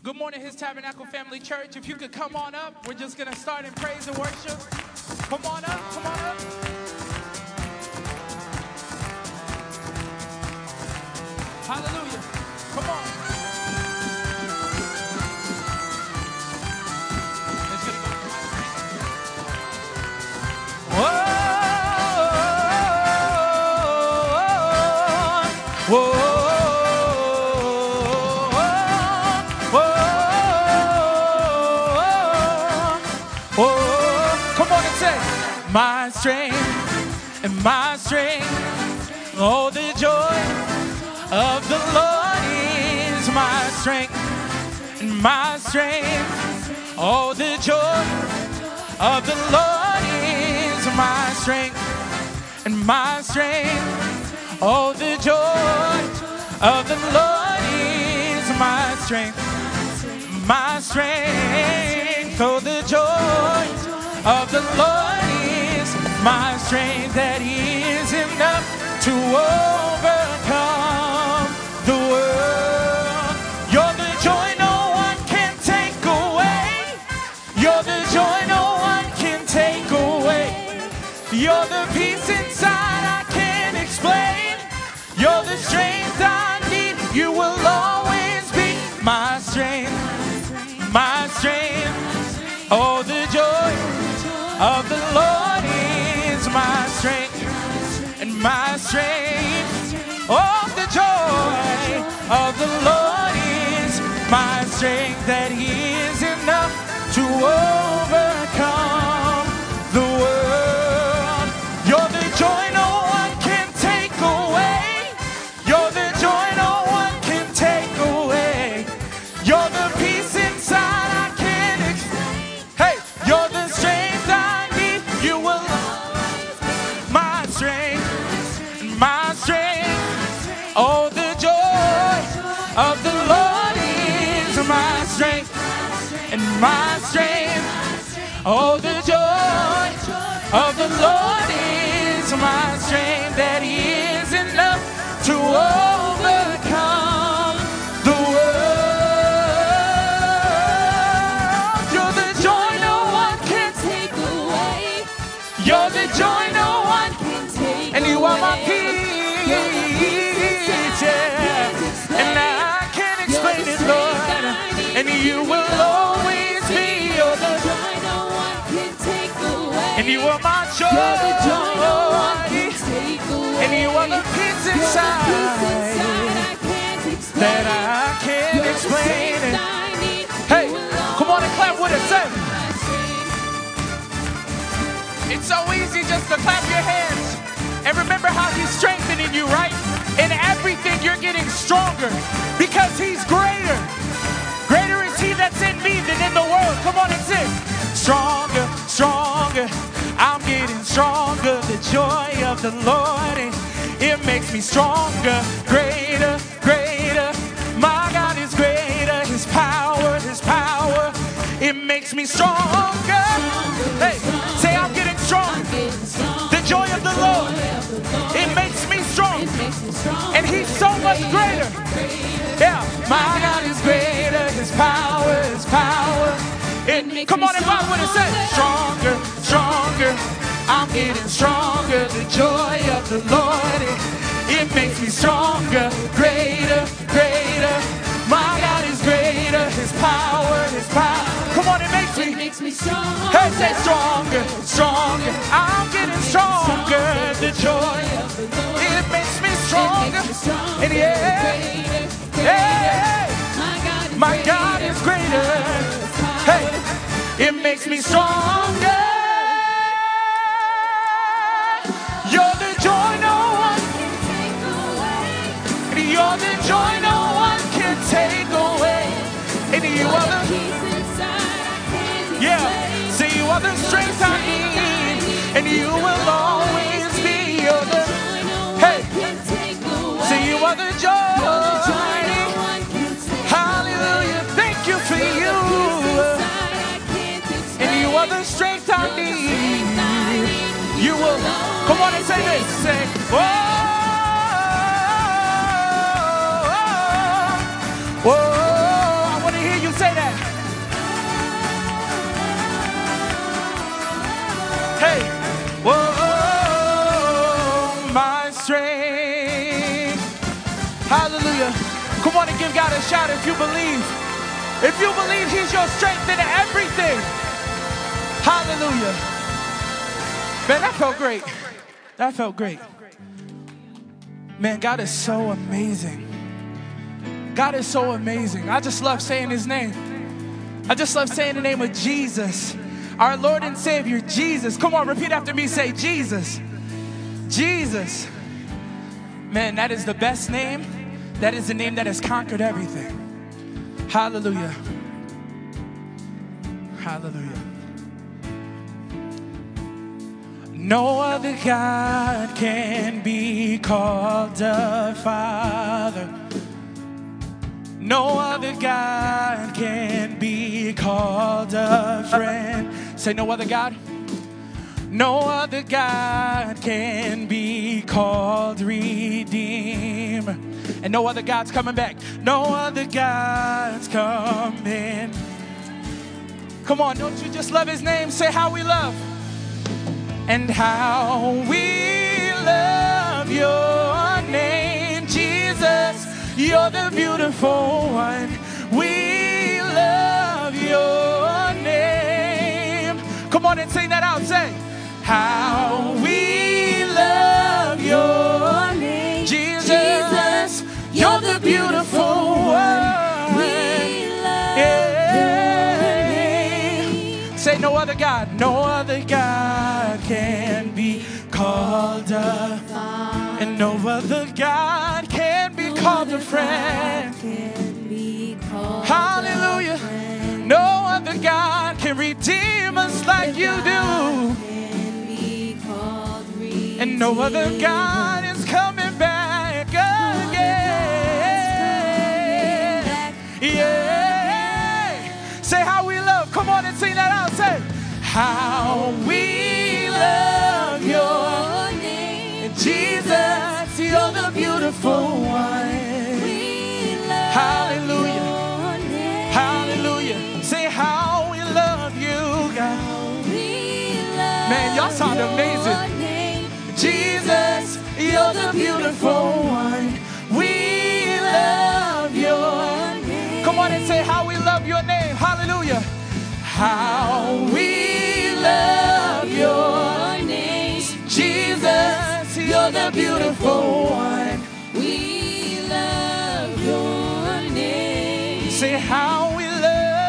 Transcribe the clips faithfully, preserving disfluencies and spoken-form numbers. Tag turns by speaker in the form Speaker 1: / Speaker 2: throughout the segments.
Speaker 1: Good morning, His Tabernacle Family Church. If you could come on up, we're just going to start in praise and worship. Come on up, come on up. Hallelujah. Come on. It's going to go. Whoa. Whoa. My strength and my strength, oh, the joy of the Lord is my strength and my strength, oh, the joy of the Lord is my strength and my strength, oh, the joy of the Lord is my strength, my strength, oh, the joy of the Lord is my strength that is enough to overcome the world. You're the joy no one can take away. You're the joy no one can take away. You're the peace inside I can't explain. You're the strength I need. You will always be my strength, my strength. Oh, the joy of the Lord is my strength and my strength. Oh, the joy of the Lord is my strength that is enough to overcome the world. You're the joy no one can take away. You're the joy no one can take away. You're the peace inside I can't explain. Hey, you're the strength I need. You will my strength, my strength. Oh, the joy of the Lord is my strength and my strength. Oh, the joy of the Lord is my strength that is enough to overcome the world. You're the joy no one can take away. You're the joy no one can take away. And you are my peace, yeah. And I can't explain it, Lord. And you will always be. You're the joy no one can take away. And you are my joy. You're the joy no one can take away. And you are the peace inside that I can't explain it. Hey, come on and clap with us, say. It's so easy just to clap your hands and remember how He's strengthening you, right? In everything you're getting stronger because He's greater. Greater is He that's in me than in the world. Come on and sing. Stronger, stronger, I'm getting stronger. The joy of the Lord, it makes me stronger. Greater, greater, my God is greater. His power, His power, it makes me stronger. Hey, say I'm getting stronger. The joy of the Lord, it makes me strong. And He's so much greater. Yeah, my God is greater. His power, His power. It, come on and vibe with it. Say, stronger, stronger. I'm getting stronger. The joy of the Lord, it, it makes me stronger. Greater, greater. My God is greater. His power, His power. Come on, it makes me, it makes me stronger. Hey, say stronger, stronger. I'm getting stronger. The joy of the Lord, it makes me stronger. And yeah, hey, my God is greater. Hey, it makes me stronger. You're the joy no one can take away. And you're the joy no one can take away. And you are the peace inside I can't yeah. Say you are the strength I need. And you will always be. You're the hey. Say you are the joy. Hallelujah. Thank you for you. And you are the strength I need. You will. Come on and say this. Say, whoa, whoa, whoa. I want to hear you say Come on and give God a shout if you believe. If you believe he's your strength in everything. Hallelujah. Man, that felt great. That felt great. Man, God is so amazing. God is so amazing. I just love saying his name. I just love saying the name of Jesus. Our Lord and Savior, Jesus. Come on, repeat after me. Say Jesus. Jesus. Man, that is the best name. That is the name that has conquered everything. Hallelujah. Hallelujah. No other God can be called a Father. No other God can be called a friend. Say no other God. No other God can be called Redeemer. And no other God's coming back. No other God's coming. Come on, don't you just love his name? Say how we love. And how we love your name, Jesus. You're the beautiful one. We love your name. Come on and sing that out. Say, how we love your name, Jesus. Jesus, you're the beautiful one. We love yeah. your name. Say no other God, no other God can be called a Father, and no other God can be no called a friend. Can be called Hallelujah. Friend. No other God can redeem us like you do. And no other God is coming back again. Yeah. Say how we love. Come on and sing that out. Say, how we love your name. Jesus, you're the beautiful one. We love Hallelujah. Your name. Hallelujah. Say how we love you, God. We love Man, y'all sound amazing. Jesus, you're the beautiful one. We love your name. Come on and say how we love your name. Hallelujah. How we love your name. Jesus, you're the beautiful one. We love your name. Say how we love.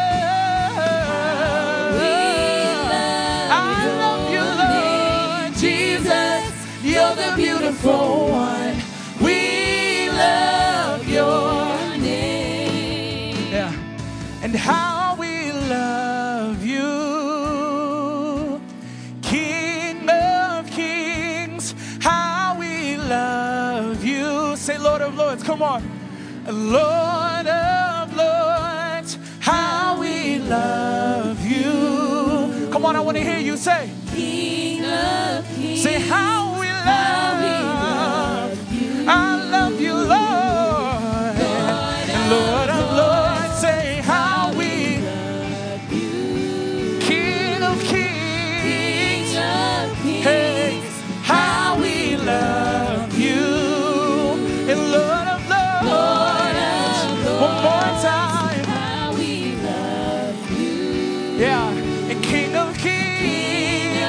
Speaker 1: How we love I love you, Lord Jesus. You're the beautiful one. We love your name. Yeah. And how we love you, King of Kings. How we love you. Say Lord of Lords. Come on. Lord of Lords. How we love you. Come on, I want to hear you say. King of Kings. Say how we love, love you. I love you, Lord. Lord, and Lord of Lords, say how we love you. King of Kings, King of Kings. Hey, how we love you. And Lord of Lords, Lord of Lords, one more time. How we love you. Yeah, and King of Kings.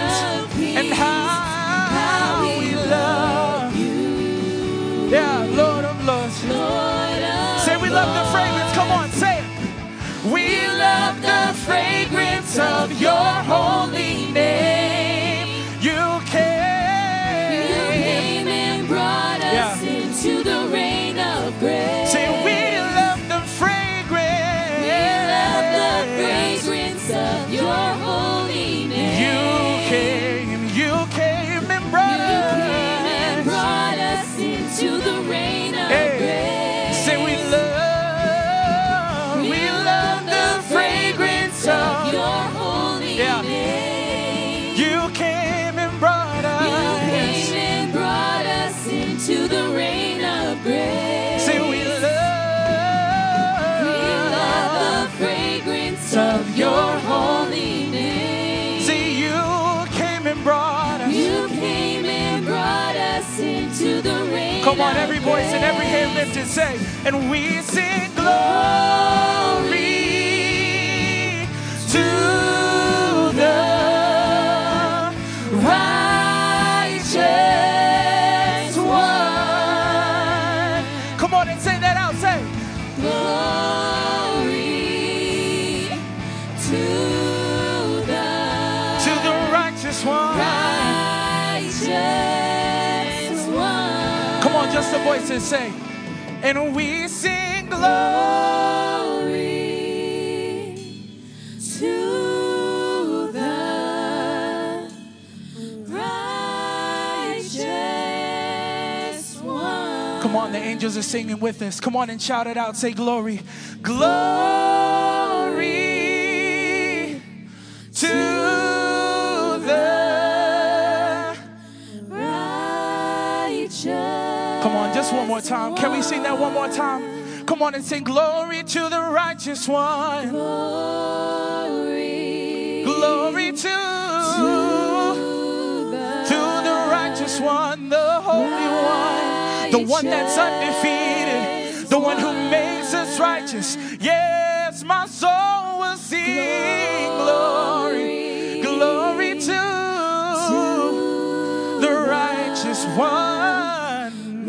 Speaker 2: into the rain.
Speaker 1: Come on, every voice and every hand lifted, say, and we sing glory to the righteous one. Come on and sing that out, say,
Speaker 2: glory to the
Speaker 1: to the righteous one.
Speaker 2: righteous one.
Speaker 1: Come on, just the voices say, and we sing glory
Speaker 2: to the righteous one.
Speaker 1: Come on, the angels are singing with us. Come on and shout it out. Say glory. Glory to the
Speaker 2: righteous.
Speaker 1: Come on, just one more time. Can we sing that one more time? Come on and sing glory to the righteous one.
Speaker 2: Glory,
Speaker 1: Glory to,
Speaker 2: to the,
Speaker 1: to the righteous one, the holy one, the one that's undefeated, the one who makes us righteous. Yes, my soul will sing glory, glory to, to the righteous one.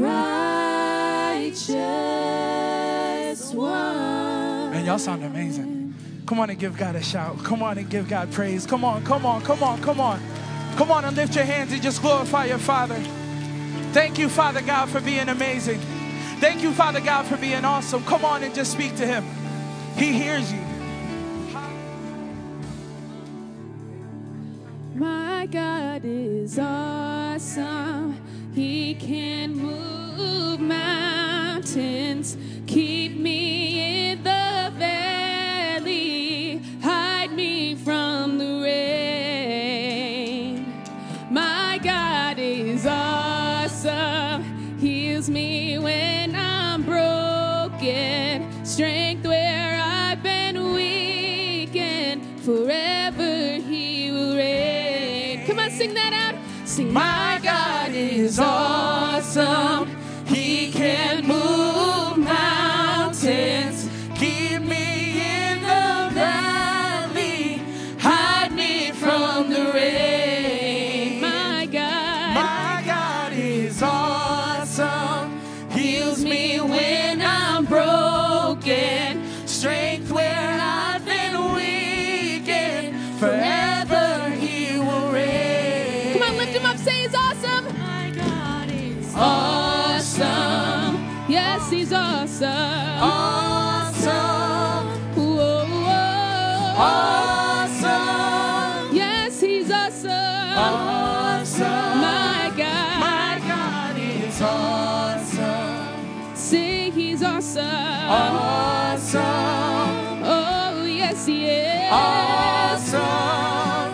Speaker 2: Righteous one.
Speaker 1: Man, y'all sound amazing. Come on and give God a shout. Come on and give God praise. Come on, come on, come on, come on. Come on and lift your hands and just glorify your Father. Thank you, Father God, for being amazing. Thank you, Father God, for being awesome. Come on and just speak to him. He hears you.
Speaker 2: My God is awesome. He can move mountains. Keep me in the valley. Hide me from the rain. My God is awesome. Heals me when I'm broken. Strength where I've been weakened. Forever he will reign. Come on, sing that out. Sing,
Speaker 1: My God is awesome. He can move mountains. Keep me in the valley. Hide me from the rain.
Speaker 2: my God.
Speaker 1: My God is awesome. Heals me when I'm broken. Strength where I've been weakened. Forever he will reign.
Speaker 2: Come on, lift him up, say he's awesome. My God is awesome. Yes, he's awesome.
Speaker 1: Awesome.
Speaker 2: Whoa, whoa.
Speaker 1: Awesome.
Speaker 2: Yes, he's awesome.
Speaker 1: Awesome.
Speaker 2: My God.
Speaker 1: My God is awesome.
Speaker 2: Sing, he's awesome.
Speaker 1: Awesome.
Speaker 2: Oh, yes, he is.
Speaker 1: Awesome.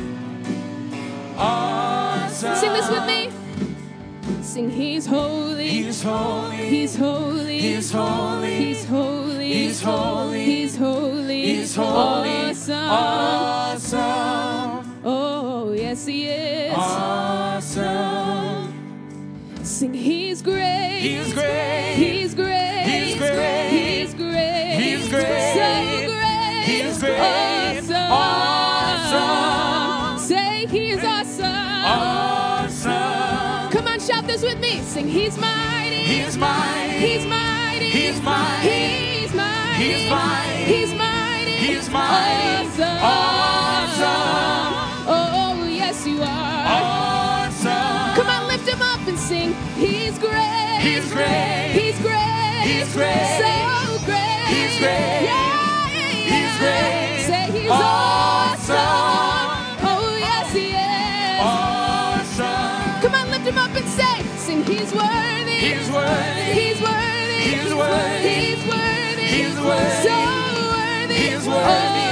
Speaker 1: Awesome.
Speaker 2: Sing this with me. Sing, he's holy.
Speaker 1: He's holy.
Speaker 2: He's holy.
Speaker 1: He's holy.
Speaker 2: He's holy.
Speaker 1: He's holy.
Speaker 2: He's holy.
Speaker 1: He's holy.
Speaker 2: Awesome.
Speaker 1: Awesome.
Speaker 2: Oh, yes, he is.
Speaker 1: Awesome.
Speaker 2: Sing, he's great.
Speaker 1: He's great.
Speaker 2: He's great.
Speaker 1: He's great.
Speaker 2: He's great.
Speaker 1: He's great.
Speaker 2: So great.
Speaker 1: He's great.
Speaker 2: Awesome.
Speaker 1: Awesome.
Speaker 2: Say, he's awesome.
Speaker 1: Awesome.
Speaker 2: Come on, shout this with me. Sing, he's mighty.
Speaker 1: He's mighty.
Speaker 2: He's mighty.
Speaker 1: He's mighty.
Speaker 2: He's mighty.
Speaker 1: He's mighty.
Speaker 2: He's mighty.
Speaker 1: He's mighty.
Speaker 2: Awesome.
Speaker 1: Awesome.
Speaker 2: Oh, yes, you are.
Speaker 1: Awesome.
Speaker 2: Come on, lift him up and sing. He's great.
Speaker 1: He's great.
Speaker 2: He's great.
Speaker 1: He's great.
Speaker 2: So great.
Speaker 1: He's great.
Speaker 2: Yeah, yeah, yeah.
Speaker 1: He's great.
Speaker 2: Say he's
Speaker 1: Awesome.
Speaker 2: awesome. Oh, yes, he is.
Speaker 1: Awesome.
Speaker 2: Come on, lift him up and say, sing, he's worthy.
Speaker 1: He's worthy.
Speaker 2: He's worthy.
Speaker 1: He's worthy.
Speaker 2: He's worthy.
Speaker 1: He's worthy.
Speaker 2: So worthy.
Speaker 1: He's worthy.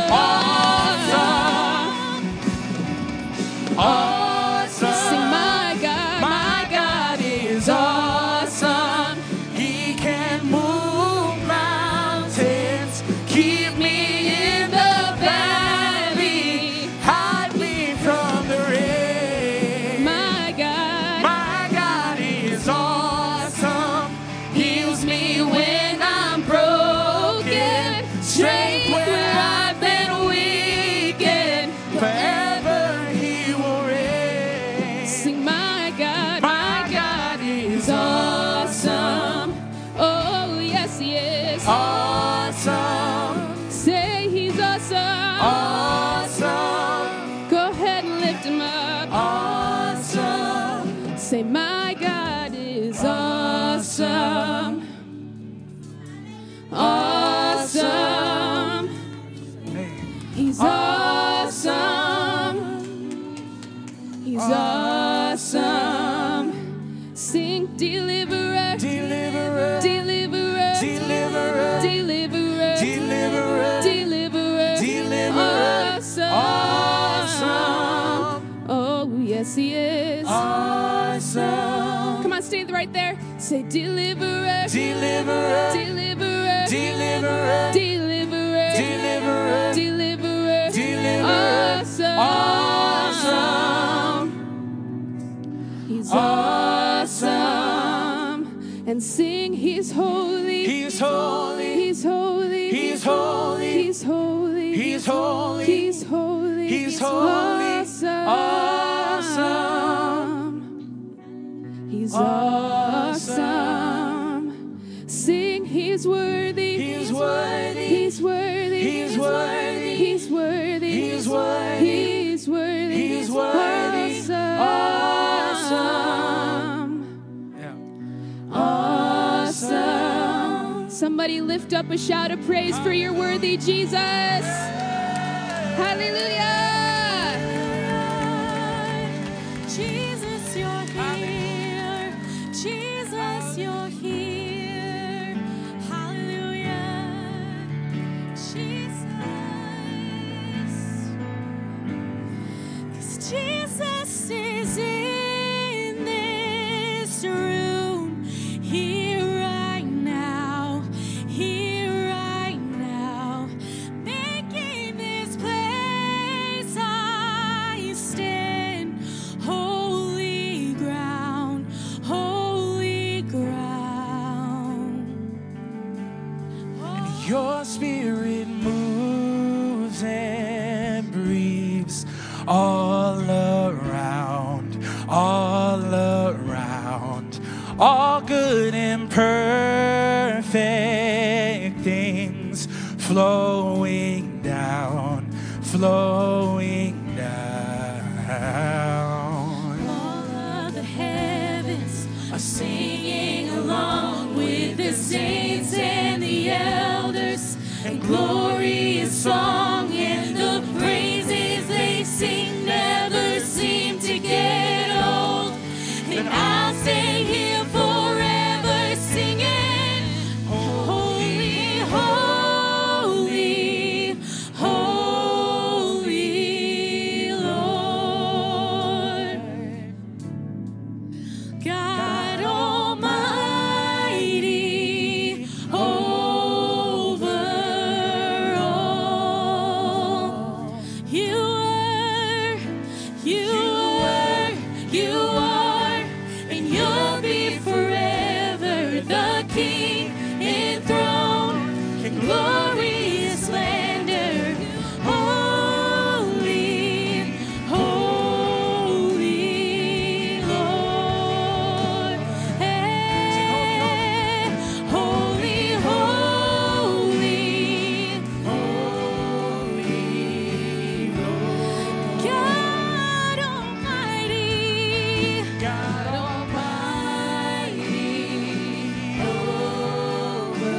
Speaker 2: Awesome.
Speaker 1: Awesome.
Speaker 2: Sing, my God.
Speaker 1: My God is awesome. He can move mountains. Keep me in the valley. Hide me from the rain.
Speaker 2: My God.
Speaker 1: My God
Speaker 2: Say, my God is awesome. Awesome. He's awesome. He's awesome. Sing, deliverer,
Speaker 1: Deliverer,
Speaker 2: deliverer,
Speaker 1: deliverer,
Speaker 2: deliverer,
Speaker 1: deliverer,
Speaker 2: deliverer,
Speaker 1: deliverer.
Speaker 2: awesome.
Speaker 1: Awesome.
Speaker 2: Oh, yes, he is.
Speaker 1: Awesome.
Speaker 2: Come on, stay right there. Say, deliverer,
Speaker 1: Deliverer,
Speaker 2: deliverer,
Speaker 1: deliverer,
Speaker 2: deliverer,
Speaker 1: deliverer,
Speaker 2: deliverer,
Speaker 1: deliverer.
Speaker 2: awesome.
Speaker 1: Awesome.
Speaker 2: He's awesome. And sing, he's holy.
Speaker 1: He's holy.
Speaker 2: He's holy.
Speaker 1: He's holy.
Speaker 2: He's holy.
Speaker 1: He's holy.
Speaker 2: He's holy.
Speaker 1: He's holy.
Speaker 2: Awesome.
Speaker 1: Awesome.
Speaker 2: He's awesome. Sing, he's worthy.
Speaker 1: He's worthy.
Speaker 2: He's worthy.
Speaker 1: He's worthy.
Speaker 2: He's worthy.
Speaker 1: He's worthy.
Speaker 2: He's worthy.
Speaker 1: He's worthy.
Speaker 2: Awesome.
Speaker 1: Yeah.
Speaker 2: Awesome. Somebody lift up a shout of praise for your worthy Jesus. Hallelujah.
Speaker 3: Jesus, you're here. Jesus, you're here. Hallelujah. Jesus. 'Cause Jesus is in this room. Here right now. Here right now. Making this place I stand. Holy ground. Holy ground. Oh.
Speaker 1: Your spirit moves and breathes all around, all around. All good and perfect things flowing down, flowing down.
Speaker 3: All of the heavens are singing along with the saints and the elders, and glorious song, and the praises they sing never seem to get old. And I'll stay here forever singing, holy, holy, holy Lord. God Almighty, over all. You are, you are, you are, and you'll be forever the King enthroned in glorious splendor. Holy, holy Lord. Hey, holy, holy, holy Lord. God Almighty, God Almighty, over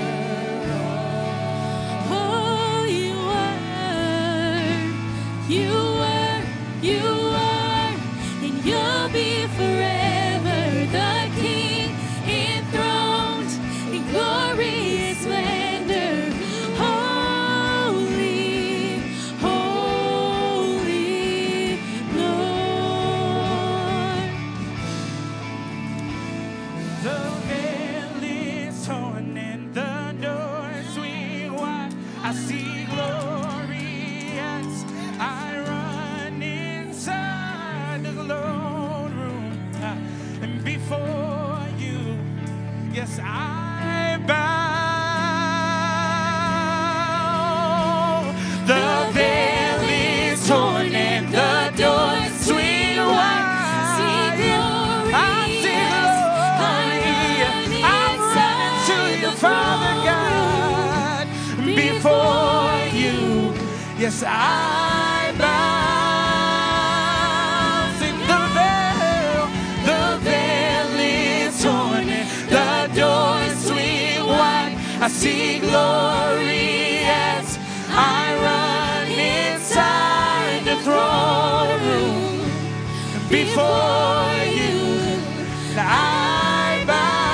Speaker 3: all. Oh, you are, you are, you are, and you'll be forever the King enthroned in glorious splendor. Holy, holy Lord.
Speaker 1: The veil is torn and the doors swing wide. I see glory as I run inside the throne room. And before you, yes, I bow. The veil is torn and the doors swing wide.
Speaker 3: See glory
Speaker 1: I see glory. I'm running to you, Father God. Before you, yes, I bow. See the veil, the I see glory as I run inside the throne room. Before you, I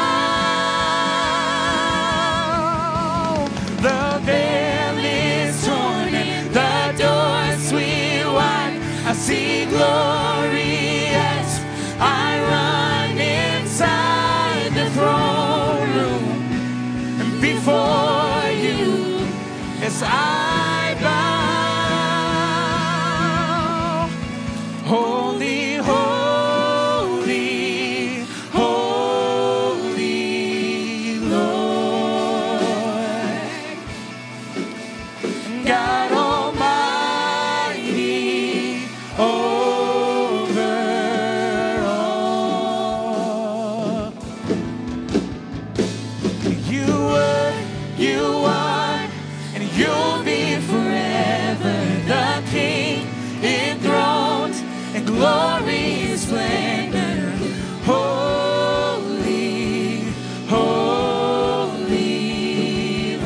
Speaker 1: bow. The veil is torn and the door swing wide. I see glory as I run inside the throne room. And before you, as I bow. Holy, holy, holy Lord, God Almighty over all. You were, you are, and you'll be forever the King enthroned in glory, splendor, holy, holy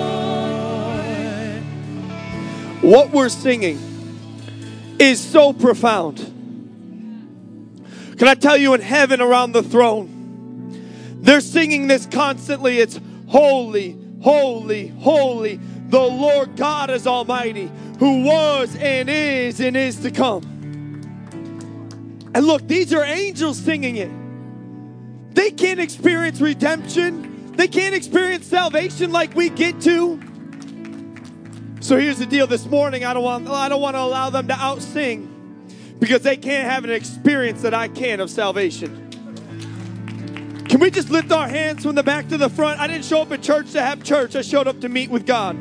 Speaker 1: Lord.
Speaker 4: What we're singing is so profound. Can I tell you, in heaven around the throne, they're singing this constantly. It's holy, holy, holy, the Lord God is Almighty, who was and is and is to come. And look, these are angels singing it. They can't experience redemption. They can't experience salvation like we get to. So here's the deal this morning. I don't want, I don't want to allow them to out-sing because they can't have an experience that I can of salvation. Can we just lift our hands from the back to the front? I didn't show up at church to have church. I showed up to meet with God.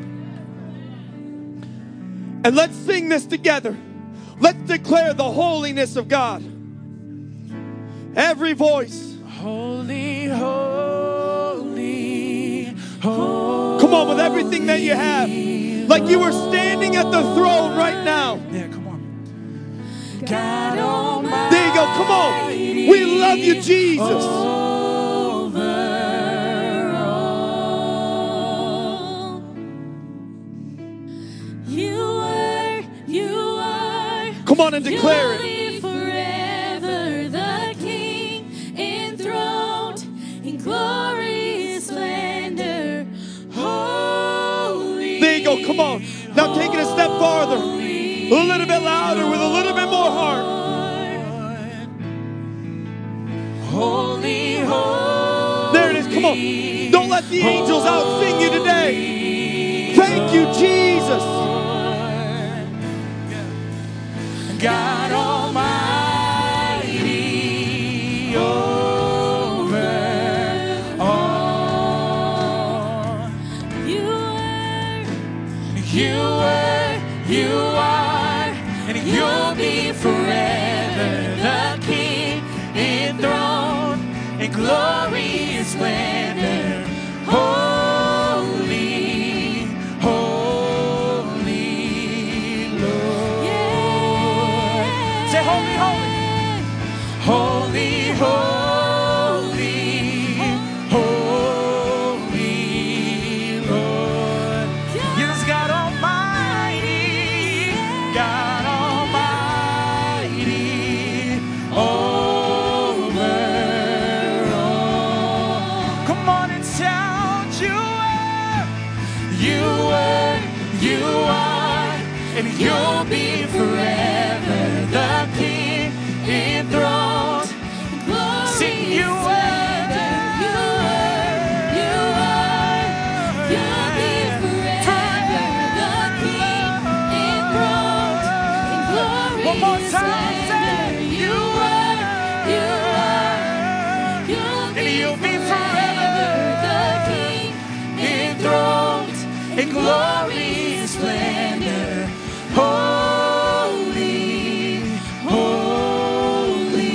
Speaker 4: And let's sing this together. Let's declare the holiness of God. Every voice.
Speaker 1: Holy, holy, holy.
Speaker 4: Come on, with everything that you have. Like you were standing at the throne right now.
Speaker 1: Yeah, come on. God Almighty.
Speaker 4: There you go. Come on. We love you, Jesus.
Speaker 3: Over all. You are, you are.
Speaker 4: Come on and declare it.
Speaker 3: You'll be forever the King enthroned in glory, splendor, holy.
Speaker 4: There you go. Come on. Now take it a step farther. A little bit louder with a little bit more heart.
Speaker 1: Holy, holy.
Speaker 4: There it is. Come on. Don't let the angels out sing you today. Thank you, Jesus.
Speaker 1: God Almighty over all.
Speaker 3: You are,
Speaker 1: You were, you are, and you'll be forever the King enthroned in glory and splendor. Holy, holy Lord.
Speaker 3: yeah.
Speaker 1: Say holy, holy. Holy, holy, holy Lord. Yes, God Almighty, God Almighty, over all. Come on and shout, you are, you were, you are, and you'll be forever the King enthroned. Sing, you were,
Speaker 3: You are, you are, you'll be forever the King enthroned in glory.
Speaker 1: One more time, say,
Speaker 3: You are, you are, you'll
Speaker 1: and
Speaker 3: be
Speaker 1: you'll be
Speaker 3: forever the King
Speaker 1: enthroned in glory and splendor. Holy, holy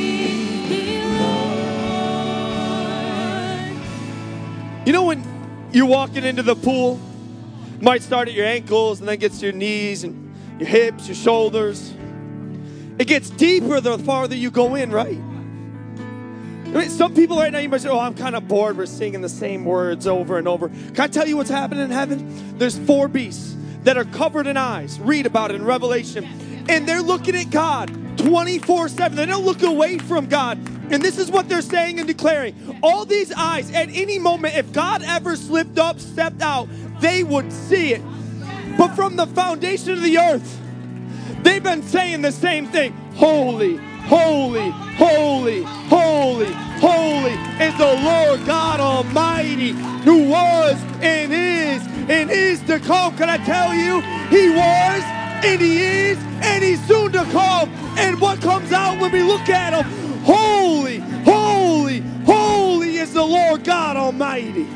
Speaker 1: Lord.
Speaker 4: You know when you're walking into the pool, you might start at your ankles and then gets to your knees and your hips, your shoulders. It gets deeper the farther you go in, right? I mean, some people right now, you might say, oh, I'm kind of bored. We're singing the same words over and over. Can I tell you what's happening in heaven? There's four beasts that are covered in eyes. Read about it in Revelation. And they're looking at God twenty-four seven. They don't look away from God. And this is what they're saying and declaring. All these eyes, at any moment, if God ever slipped up, stepped out, they would see it. But from the foundation of the earth, they've been saying the same thing. Holy, holy, holy, holy, holy is the Lord God Almighty, who was and is and is to come. Can I tell you? He was and he is and he's soon to come. And what comes out when we look at him? Holy, holy, holy is the Lord God Almighty.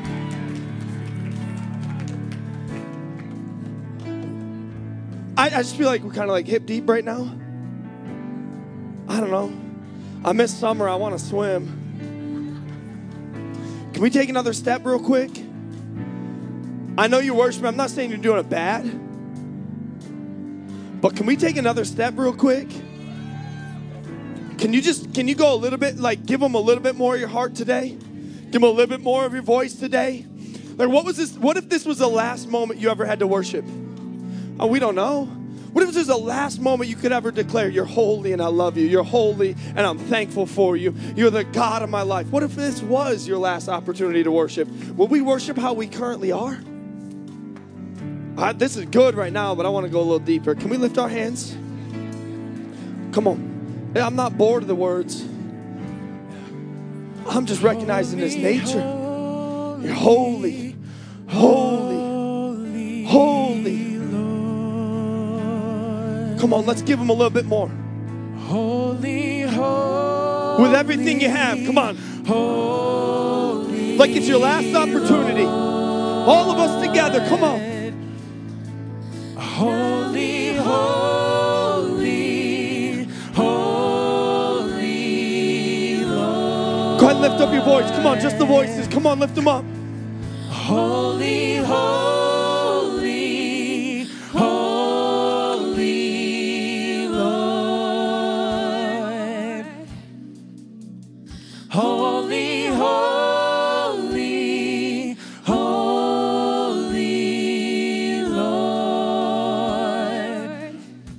Speaker 4: I, I just feel like we're kind of like hip deep right now. I don't know. I miss summer. I want to swim. Can we take another step real quick? I know you're worshiping. I'm not saying you're doing it bad. But can we take another step real quick? Can you just, can you go a little bit, like give them a little bit more of your heart today? Give them a little bit more of your voice today? Like what was this, what if this was the last moment you ever had to worship? Oh, we don't know. What if this is the last moment you could ever declare, you're holy and I love you. You're holy and I'm thankful for you. You're the God of my life. What if this was your last opportunity to worship? Will we worship how we currently are? Uh, this is good right now, but I want to go a little deeper. Can we lift our hands? Come on. I'm not bored of the words. I'm just recognizing His nature. You're holy, holy, holy. Come on, let's give Him a little bit more.
Speaker 1: Holy, holy.
Speaker 4: With everything you have, come on.
Speaker 1: Holy,
Speaker 4: like it's your last opportunity. All of us together, come on.
Speaker 1: Holy, holy, holy Lord.
Speaker 4: Go ahead and lift up your voice. Come on, just the voices. Come on, lift them up.
Speaker 1: Holy, holy, holy Lord. Holy, holy, holy Lord.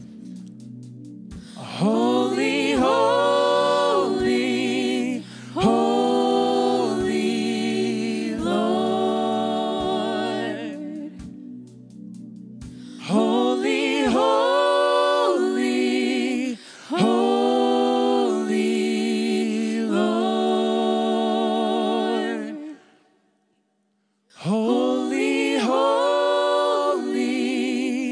Speaker 1: Holy, holy, holy Lord. Holy, holy, holy Lord. Holy, holy,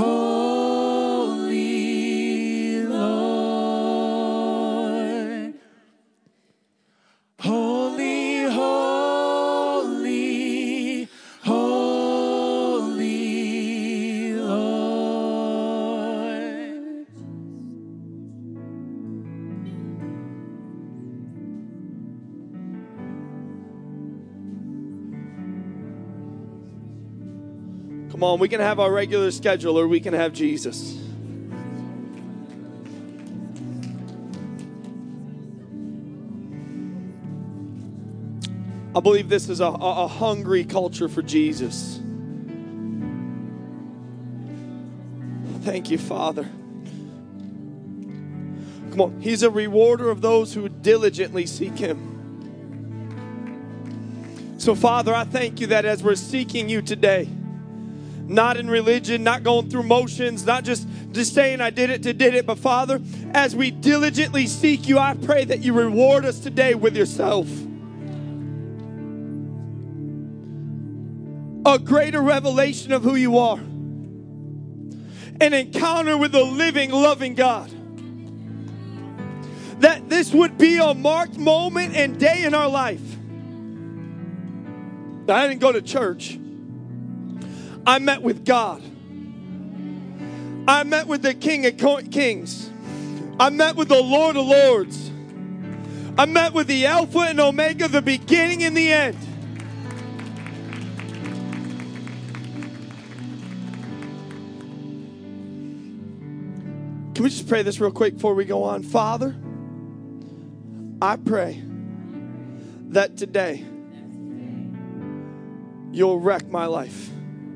Speaker 1: holy Lord. Holy, holy, holy Lord.
Speaker 4: Come on, we can have our regular schedule or we can have Jesus. I believe this is a, a, a hungry culture for Jesus. Thank you, Father. Come on, He's a rewarder of those who diligently seek Him. So, Father, I thank you that as we're seeking you today, not in religion, not going through motions, not just, just saying I did it to did it, but Father, as we diligently seek you, I pray that you reward us today with yourself. A greater revelation of who you are. An encounter with the living, loving God. That this would be a marked moment and day in our life. I didn't go to church. I met with God. I met with the King of Kings. I met with the Lord of Lords. I met with the Alpha and Omega, the beginning and the end. Can we just pray this real quick before we go on? Father, I pray that today you'll wreck my life.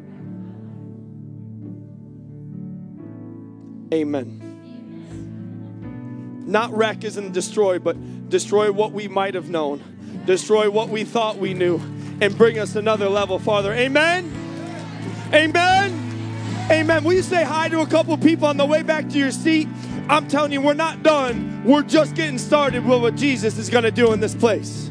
Speaker 4: Amen. Not wreck as in destroy, but destroy what we might have known. Destroy what we thought we knew and bring us another level farther. Amen. Amen. Amen. Will you say hi to a couple people on the way back to your seat? I'm telling you, we're not done. We're just getting started with what Jesus is going to do in this place.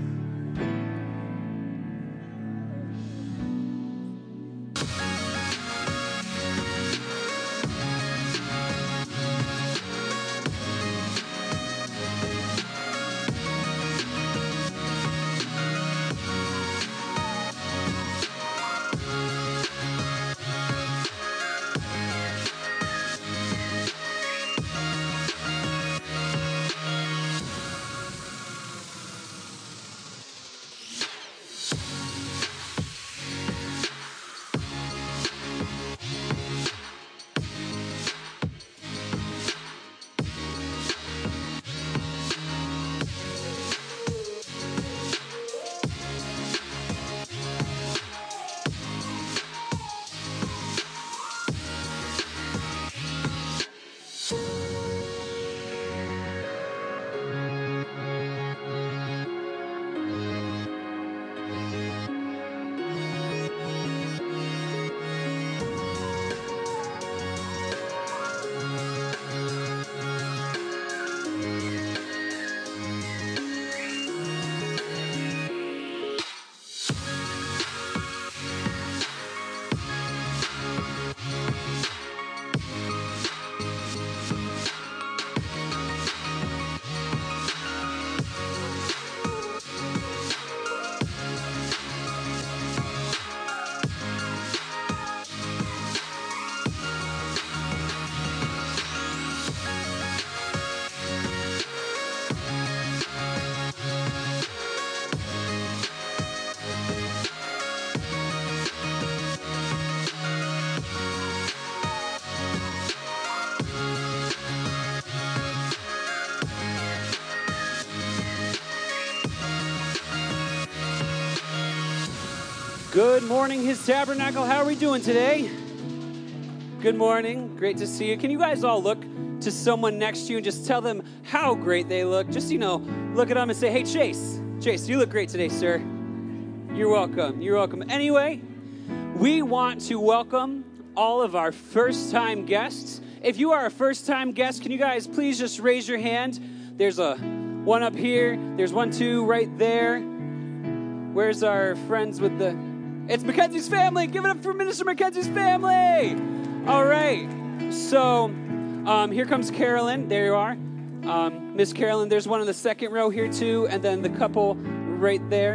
Speaker 5: Good morning, His Tabernacle. How are we doing today? Good morning. Great to see you. Can you guys all look to someone next to you and just tell them how great they look? Just, you know, look at them and say, hey, Chase. Chase, you look great today, sir. You're welcome. You're welcome. Anyway, we want to welcome all of our first-time guests. If you are a first-time guest, can you guys please just raise your hand? There's a one up here. There's one, two, right there. Where's our friends with the... It's Mackenzie's family. Give it up for Minister Mackenzie's family. All right. So um, here comes Carolyn. There you are. Um, Miss Carolyn, there's one in the second row here too. And then the couple right there.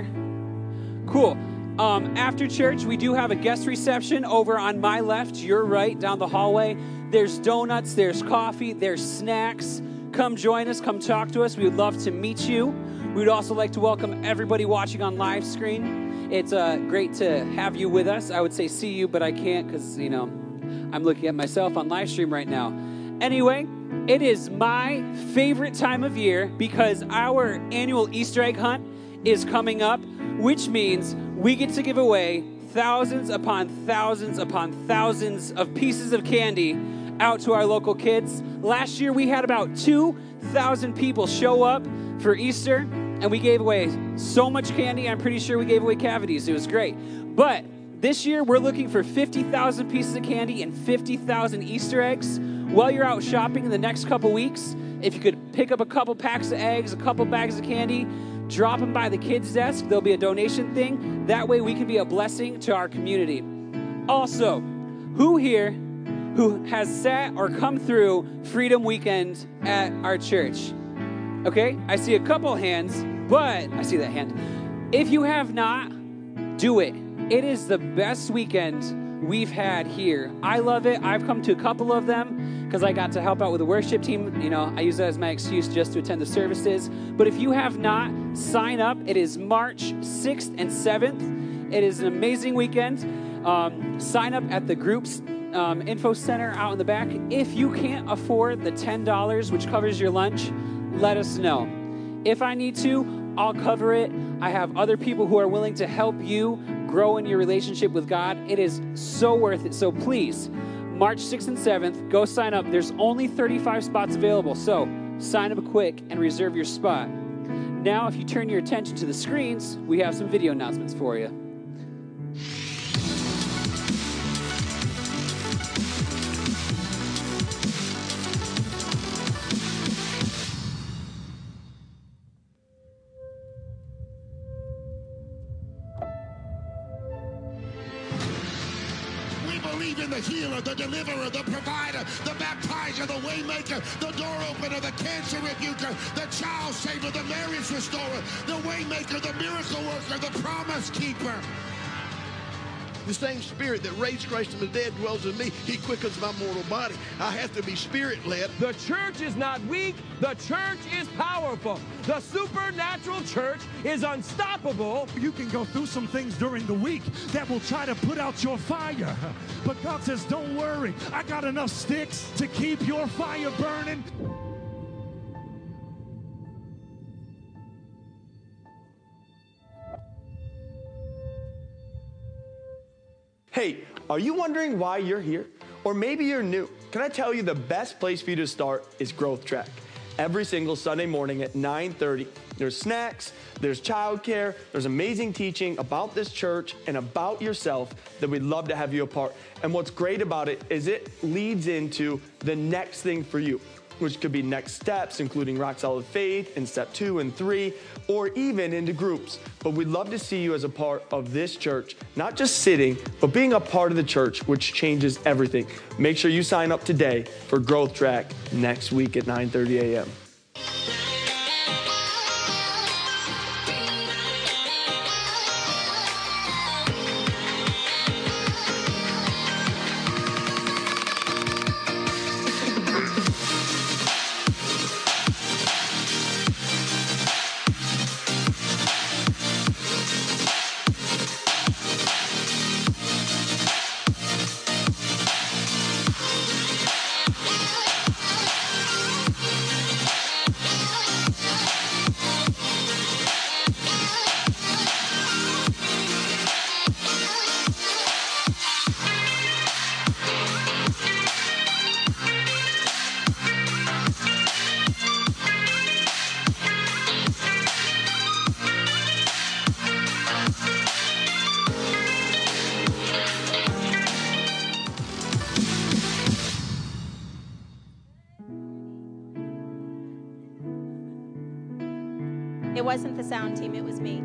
Speaker 5: Cool. Um, after church, we do have a guest reception over on my left, your right, down the hallway. There's donuts. There's coffee. There's snacks. Come join us. Come talk to us. We would love to meet you. We would also like to welcome everybody watching on live screen. It's uh, great to have you with us. I would say see you, but I can't because, you know, I'm looking at myself on live stream right now. Anyway, it is my favorite time of year because our annual Easter egg hunt is coming up, which means we get to give away thousands upon thousands upon thousands of pieces of candy out to our local kids. Last year, we had about two thousand people show up for Easter, and we gave away so much candy. I'm pretty sure we gave away cavities. It was great. But this year, we're looking for fifty thousand pieces of candy and fifty thousand Easter eggs. While you're out shopping in the next couple weeks, if you could pick up a couple packs of eggs, a couple bags of candy, drop them by the kids' desk. There'll be a donation thing. That way we can be a blessing to our community. Also, who here who has sat or come through Freedom Weekend at our church? Okay, I see a couple hands, but I see that hand. If you have not, do it. It is the best weekend we've had here. I love it. I've come to a couple of them because I got to help out with the worship team. You know, I use that as my excuse just to attend the services. But if you have not, sign up. It is March sixth and seventh. It is an amazing weekend. Um, sign up at the group's um, info center out in the back. If you can't afford the ten dollars, which covers your lunch, let us know. If I need to, I'll cover it. I have other people who are willing to help you grow in your relationship with God. It is so worth it. So please, March sixth and seventh, go sign up. There's only thirty-five spots available. So sign up quick and reserve your spot. Now, if you turn your attention to the screens, we have some video announcements for you.
Speaker 6: The healer, the deliverer, the provider, the baptizer, the waymaker, the door opener, the cancer rebuker, the child saver, the marriage restorer, the waymaker, the miracle worker, the promise keeper. The same spirit that raised Christ from the dead dwells in me. He quickens my mortal body. I have to be spirit-led.
Speaker 7: The church is not weak. The church is powerful. The supernatural church is unstoppable.
Speaker 8: You can go through some things during the week that will try to put out your fire. But God says, don't worry. I got enough sticks to keep your fire burning.
Speaker 4: Hey, are you wondering why you're here? Or maybe you're new. Can I tell you the best place for you to start is Growth Track. Every single Sunday morning at nine thirty, there's snacks, there's childcare, there's amazing teaching about this church and about yourself that we'd love to have you a part. And what's great about it is it leads into the next thing for you, which could be next steps, including Rock Solid Faith in step two and three, or even into groups. But we'd love to see you as a part of this church, not just sitting, but being a part of the church, which changes everything. Make sure you sign up today for Growth Track next week at nine thirty a m
Speaker 9: It wasn't the sound team, it was me.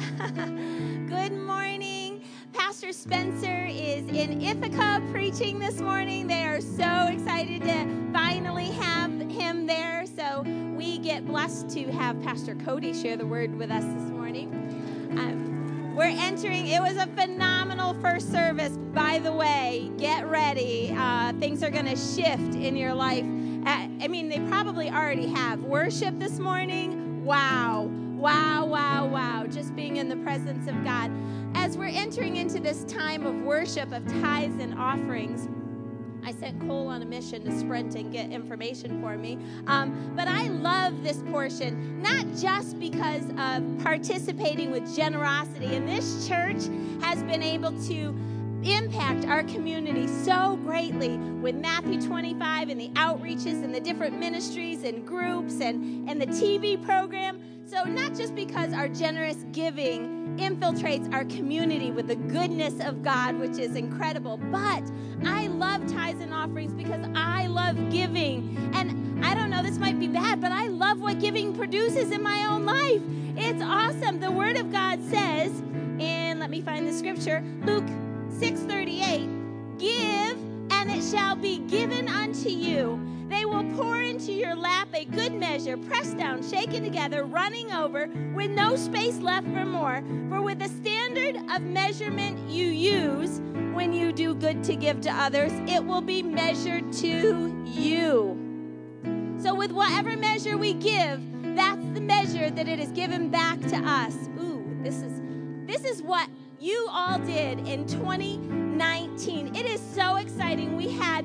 Speaker 9: Good morning. Pastor Spencer is in Ithaca preaching this morning. They are so excited to finally have him there. So we get blessed to have Pastor Cody share the word with us this morning. Um, we're entering, it was a phenomenal first service, by the way. Get ready. Uh, things are going to shift in your life. Uh, I mean, they probably already have. Worship this morning. Wow, wow, wow, wow, just being in the presence of God. As we're entering into this time of worship, of tithes and offerings, I sent Cole on a mission to sprint and get information for me. Um, but I love this portion, not just because of participating with generosity. And this church has been able to impact our community so greatly with Matthew twenty-five and the outreaches and the different ministries and groups and, and the T V program. So not just because our generous giving infiltrates our community with the goodness of God, which is incredible, but I love tithes and offerings because I love giving. And I don't know, this might be bad, but I love what giving produces in my own life. It's awesome. The Word of God says, and let me find the scripture, Luke six thirty-eight, give and it shall be given unto you. They will pour into your lap a good measure, pressed down, shaken together, running over, with no space left for more. For with the standard of measurement you use when you do good to give to others, it will be measured to you. So with whatever measure we give, that's the measure that it is given back to us. Ooh, this is this is what you all did in twenty nineteen. It is so exciting. We had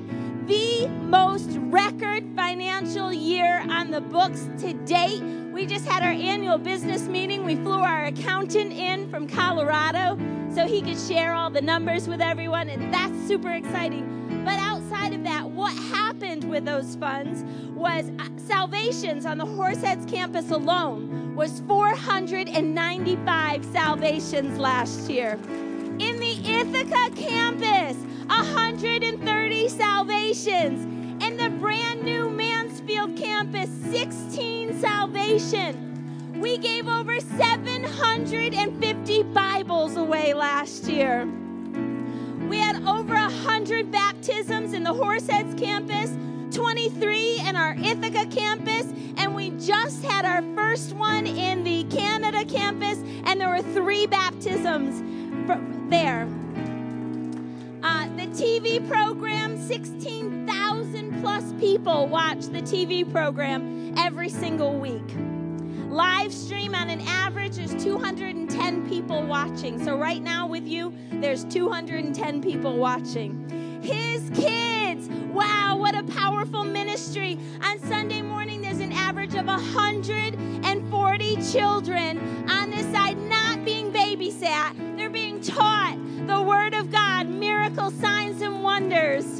Speaker 9: the most record financial year on the books to date. We just had our annual business meeting. We flew our accountant in from Colorado so he could share all the numbers with everyone, and that's super exciting. But outside of that, what happened with those funds was uh, salvations on the Horseheads campus alone was four hundred ninety-five salvations last year. In the Ithaca campus, one hundred thirty salvations. In the brand new Mansfield campus, sixteen salvation. We gave over seven hundred fifty Bibles away last year. We had over one hundred baptisms in the Horseheads campus, twenty-three in our Ithaca campus, and we just had our first one in the Canada campus, and there were three baptisms there. Uh, the T V program, sixteen thousand plus people watch the T V program every single week. Live stream on an average is two hundred ten people watching. So right now with you, there's two hundred ten people watching. His kids, wow, what a powerful ministry. On Sunday morning, there's an average of one hundred forty children on this side not being babysat. They're being taught the Word of God, miracle signs and wonders.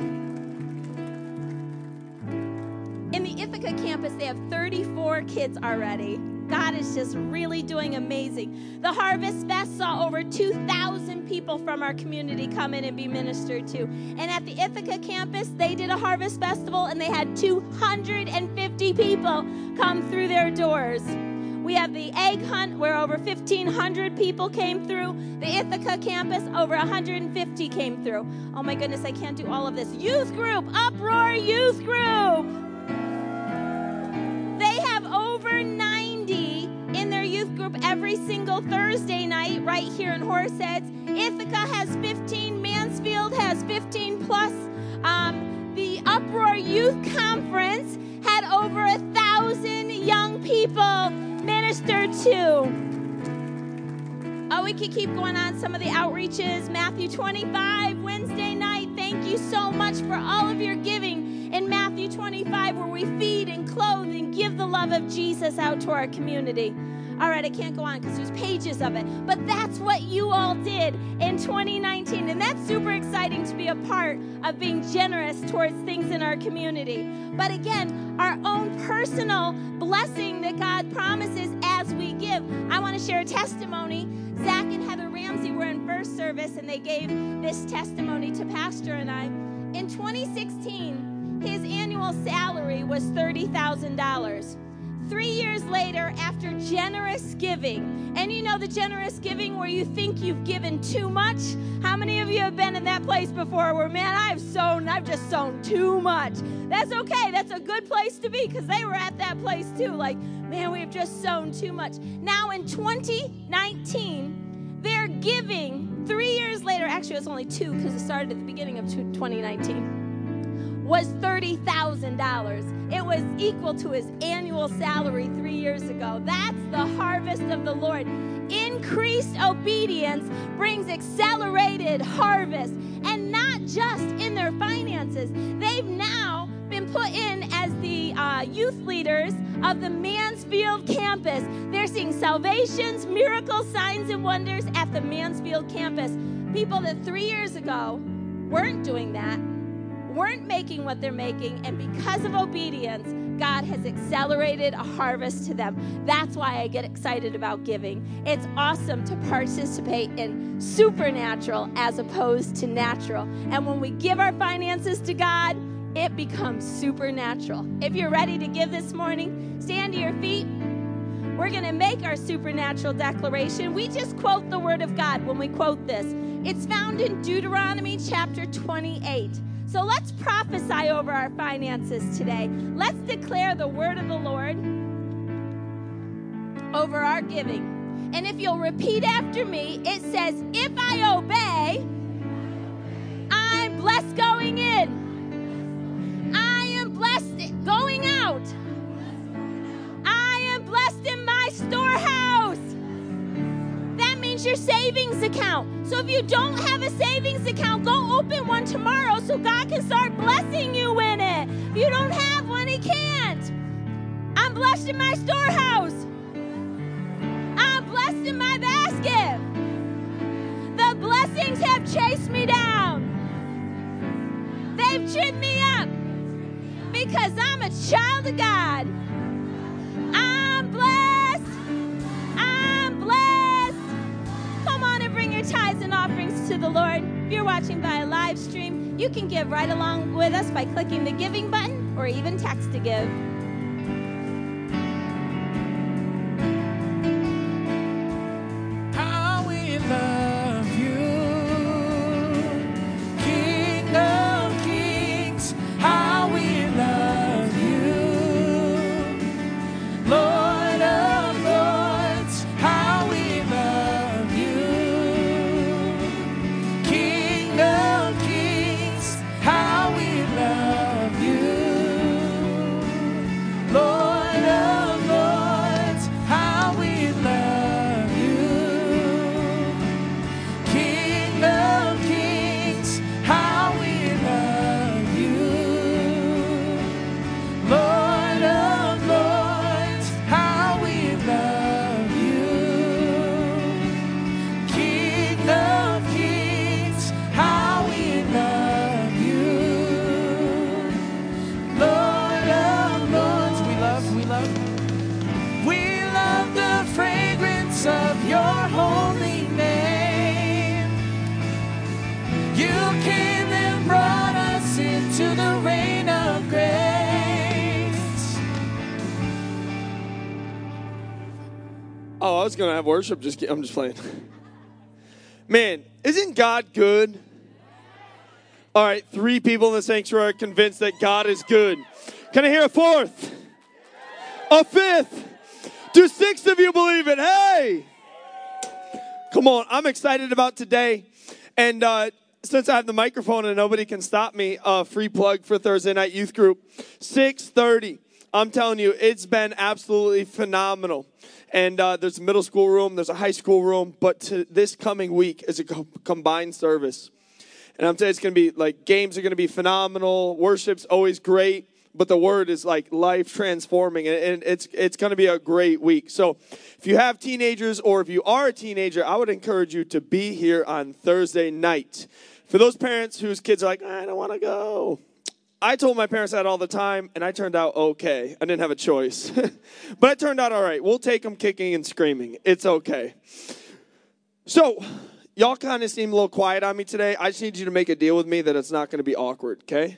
Speaker 9: In the Ithaca campus, they have thirty-four kids already. God is just really doing amazing. The Harvest Fest saw over two thousand people from our community come in and be ministered to. And at the Ithaca campus, they did a Harvest Festival, and they had two hundred fifty people come through their doors. We have the egg hunt where over fifteen hundred people came through. The Ithaca campus, over one hundred fifty came through. Oh my goodness, I can't do all of this. Youth group, Uproar Youth Group. They have over ninety in their youth group every single Thursday night right here in Horseheads. Ithaca has fifteen. Mansfield has fifteen plus. Um, the Uproar Youth Conference had over a thousand young people ministered to. Oh, we could keep going on some of the outreaches. Matthew twenty-five, Wednesday night. Thank you so much for all of your giving in Matthew twenty-five, where we feed and clothe and give the love of Jesus out to our community. All right, I can't go on because there's pages of it. But that's what you all did in twenty nineteen. And that's super exciting to be a part of being generous towards things in our community. But again, our own personal blessing that God promises as we give. I want to share a testimony. Zach and Heather Ramsey were in first service, and they gave this testimony to Pastor and I. In twenty sixteen, his annual salary was thirty thousand dollars. Three years later, after generous giving, and you know the generous giving where you think you've given too much? How many of you have been in that place before where, man, I've sown, I've just sown too much? That's okay. That's a good place to be, because they were at that place too. Like, man, we've just sown too much. Now in twenty nineteen, they're giving, three years later, actually it was only two because it started at the beginning of twenty nineteen, was thirty thousand dollars. It was equal to his annual salary three years ago. That's the harvest of the Lord. Increased obedience brings accelerated harvest, and not just in their finances. They've now been put in as the uh, youth leaders of the Mansfield campus. They're seeing salvations, miracles, signs, and wonders at the Mansfield campus. People that three years ago weren't doing that, weren't making what they're making, and because of obedience, God has accelerated a harvest to them. That's why I get excited about giving. It's awesome to participate in supernatural as opposed to natural. And when we give our finances to God, it becomes supernatural. If you're ready to give this morning, stand to your feet. We're going to make our supernatural declaration. We just quote the Word of God when we quote this. It's found in Deuteronomy chapter twenty-eight. So let's prophesy over our finances today. Let's declare the word of the Lord over our giving. And if you'll repeat after me, it says, if I obey, I'm blessed going in. I am blessed going out. I am blessed in my storehouse. That means is your savings account. So if you don't have a savings account, go open one tomorrow so God can start blessing you in it. If you don't have one, He can't. I'm blessed in my storehouse. I'm blessed in my basket. The blessings have chased me down. They've tripped me up because I'm a child of God. I'm blessed. I'm blessed. Come on and bring your tithes and offerings to the Lord. If you're watching via live stream, you can give right along with us by clicking the giving button or even text to give.
Speaker 1: How we love you, King of Kings. How we love you, Lord of Lords. How we love you, King of Kings. How we love you, Lord of Lords. How we love you, King of Kings. How we love you, Lord of Lords. How we love you, King of Kings. How we love you, Lord of Lords. We love, we love, we love the fragrance of your holy name. You came and brought us into the reign of grace.
Speaker 4: Oh, I was going to have worship. Just kid- I'm just playing. Man, isn't God good? All right, three people in the sanctuary are convinced that God is good. Can I hear a fourth? A fifth? Do six of you believe it? Hey! Come on, I'm excited about today. And uh, since I have the microphone and nobody can stop me, uh, free plug for Thursday Night Youth Group, six thirty. I'm telling you, it's been absolutely phenomenal. And uh, there's a middle school room, there's a high school room, but to this coming week is a co- combined service. And I'm telling you, it's going to be like, games are going to be phenomenal, worship's always great, but the word is like life transforming, and, and it's it's going to be a great week. So if you have teenagers or if you are a teenager, I would encourage you to be here on Thursday night. For those parents whose kids are like, I don't want to go. I told my parents that all the time, and I turned out okay. I didn't have a choice. But it turned out all right. We'll take them kicking and screaming. It's okay. So, y'all kind of seem a little quiet on me today. I just need you to make a deal with me that it's not going to be awkward, okay?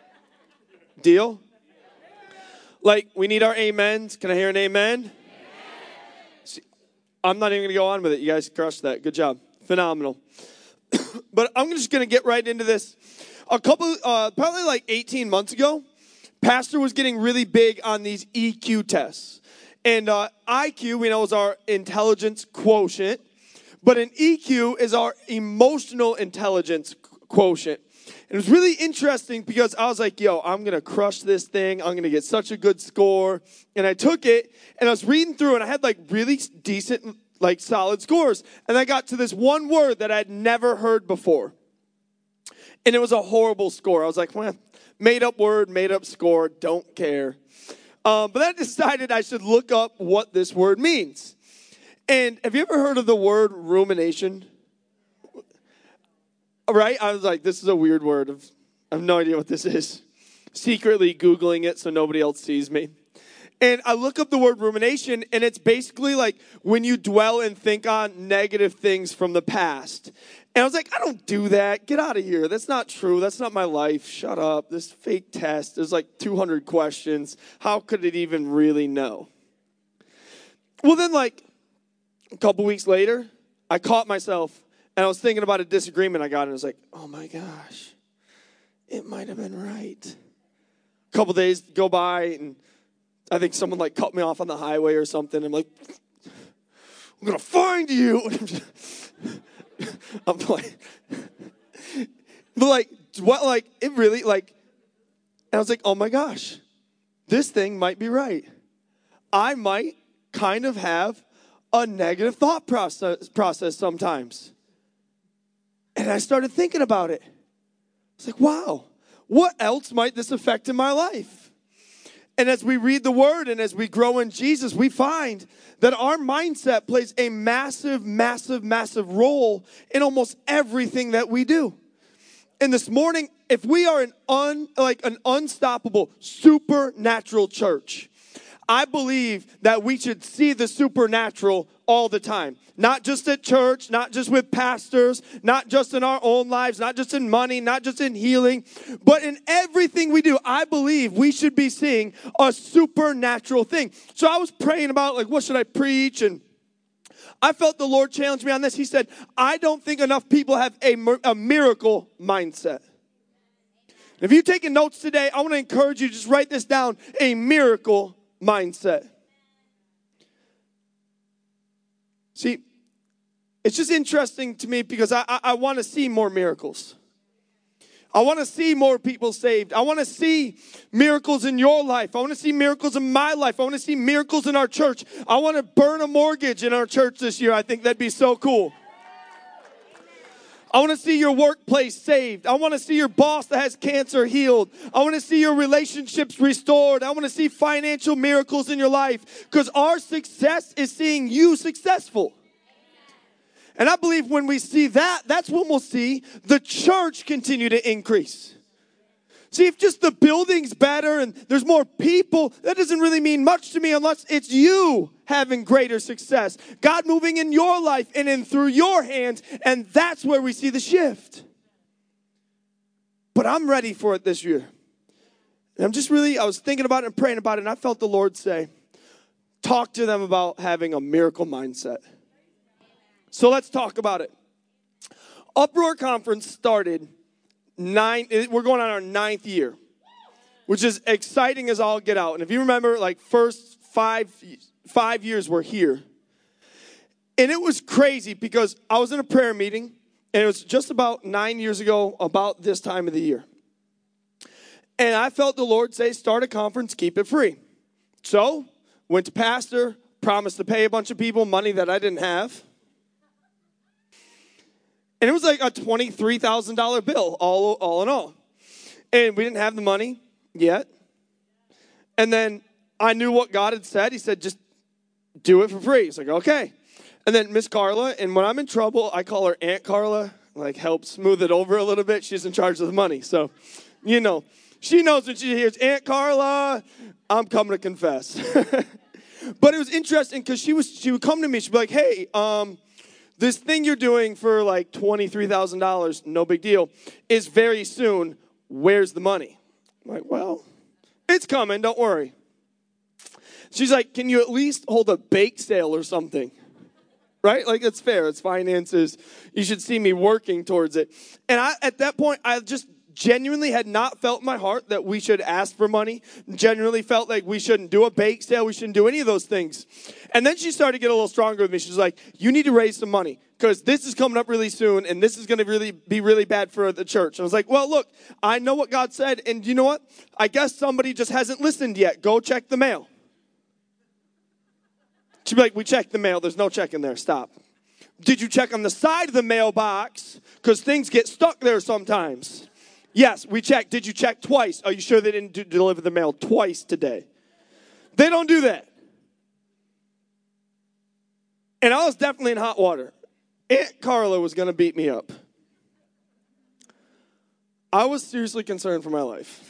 Speaker 4: Deal? Like, we need our amens. Can I hear an amen? Amen. See, I'm not even going to go on with it. You guys crushed that. Good job. Phenomenal. But I'm just going to get right into this. A couple, uh, probably like eighteen months ago, Pastor was getting really big on these E Q tests. And uh, I Q, we know, is our intelligence quotient. But an E Q is our emotional intelligence quotient. And it was really interesting because I was like, yo, I'm going to crush this thing. I'm going to get such a good score. And I took it, and I was reading through, and I had like really decent, like solid scores. And I got to this one word that I'd never heard before. And it was a horrible score. I was like, well, made up word, made up score, don't care. Um, but then I decided I should look up what this word means. And have you ever heard of the word rumination? Right? I was like, this is a weird word. I have no idea what this is. Secretly Googling it so nobody else sees me. And I look up the word rumination, and it's basically like when you dwell and think on negative things from the past. And I was like, I don't do that. Get out of here. That's not true. That's not my life. Shut up. This fake test. There's like two hundred questions. How could it even really know? Well, then like a couple weeks later, I caught myself, and I was thinking about a disagreement I got, and I was like, oh my gosh, it might have been right. A couple days go by, and I think someone like cut me off on the highway or something. I'm like, I'm going to find you. And I'm just, I'm like, but like, what, like, it really, like, and I was like, oh my gosh, this thing might be right. I might kind of have a negative thought process, process sometimes. And I started thinking about it. It's like, wow, what else might this affect in my life? And as we read the word and as we grow in Jesus, we find that our mindset plays a massive, massive, massive role in almost everything that we do. And this morning, if we are an un, like an unstoppable, supernatural church, I believe that we should see the supernatural all the time. Not just at church, not just with pastors, not just in our own lives, not just in money, not just in healing, but in everything we do. I believe we should be seeing a supernatural thing. So I was praying about, like, what should I preach? And I felt the Lord challenge me on this. He said, I don't think enough people have a, a miracle mindset. If you're taking notes today, I want to encourage you to just write this down, a miracle mindset. See, it's just interesting to me because I, I, I want to see more miracles. I want to see more people saved. I want to see miracles in your life. I want to see miracles in my life. I want to see miracles in our church. I want to burn a mortgage in our church this year. I think that'd be so cool. I want to see your workplace saved. I want to see your boss that has cancer healed. I want to see your relationships restored. I want to see financial miracles in your life because our success is seeing you successful. And I believe when we see that, that's when we'll see the church continue to increase. See, if just the building's better and there's more people, that doesn't really mean much to me unless it's you having greater success. God moving in your life and in through your hands, and that's where we see the shift. But I'm ready for it this year. And I'm just really, I was thinking about it and praying about it, and I felt the Lord say, talk to them about having a miracle mindset. So let's talk about it. Uproar Conference started nine, we're going on our ninth year, which is exciting as all get out. And if you remember, like first five, five years we're here. And it was crazy because I was in a prayer meeting and it was just about nine years ago, about this time of the year. And I felt the Lord say, start a conference, keep it free. So went to pastor, promised to pay a bunch of people money that I didn't have. And it was like a twenty-three thousand dollars bill, all, all in all. And we didn't have the money yet. And then I knew what God had said. He said, just do it for free. It's like, okay. And then Miss Carla, and when I'm in trouble, I call her Aunt Carla, like help smooth it over a little bit. She's in charge of the money. So, you know, she knows when she hears Aunt Carla, I'm coming to confess. But it was interesting because she was she would come to me. She'd be like, hey, um, this thing you're doing for like twenty-three thousand dollars, no big deal, is very soon. Where's the money? I'm like, well, it's coming. Don't worry. She's like, can you at least hold a bake sale or something? Right? Like, it's fair. It's finances. You should see me working towards it. And I, at that point, I just genuinely had not felt in my heart that we should ask for money. Genuinely felt like we shouldn't do a bake sale. We shouldn't do any of those things. And then she started to get a little stronger with me. She's like, you need to raise some money because this is coming up really soon and this is going to really be really bad for the church. I was like, well, look, I know what God said. And you know what? I guess somebody just hasn't listened yet. Go check the mail. She'd be like, we checked the mail. There's no check in there. Stop. Did you check on the side of the mailbox? Because things get stuck there sometimes. Yes, we checked. Did you check twice? Are you sure they didn't do, deliver the mail twice today? They don't do that. And I was definitely in hot water. Aunt Carla was going to beat me up. I was seriously concerned for my life.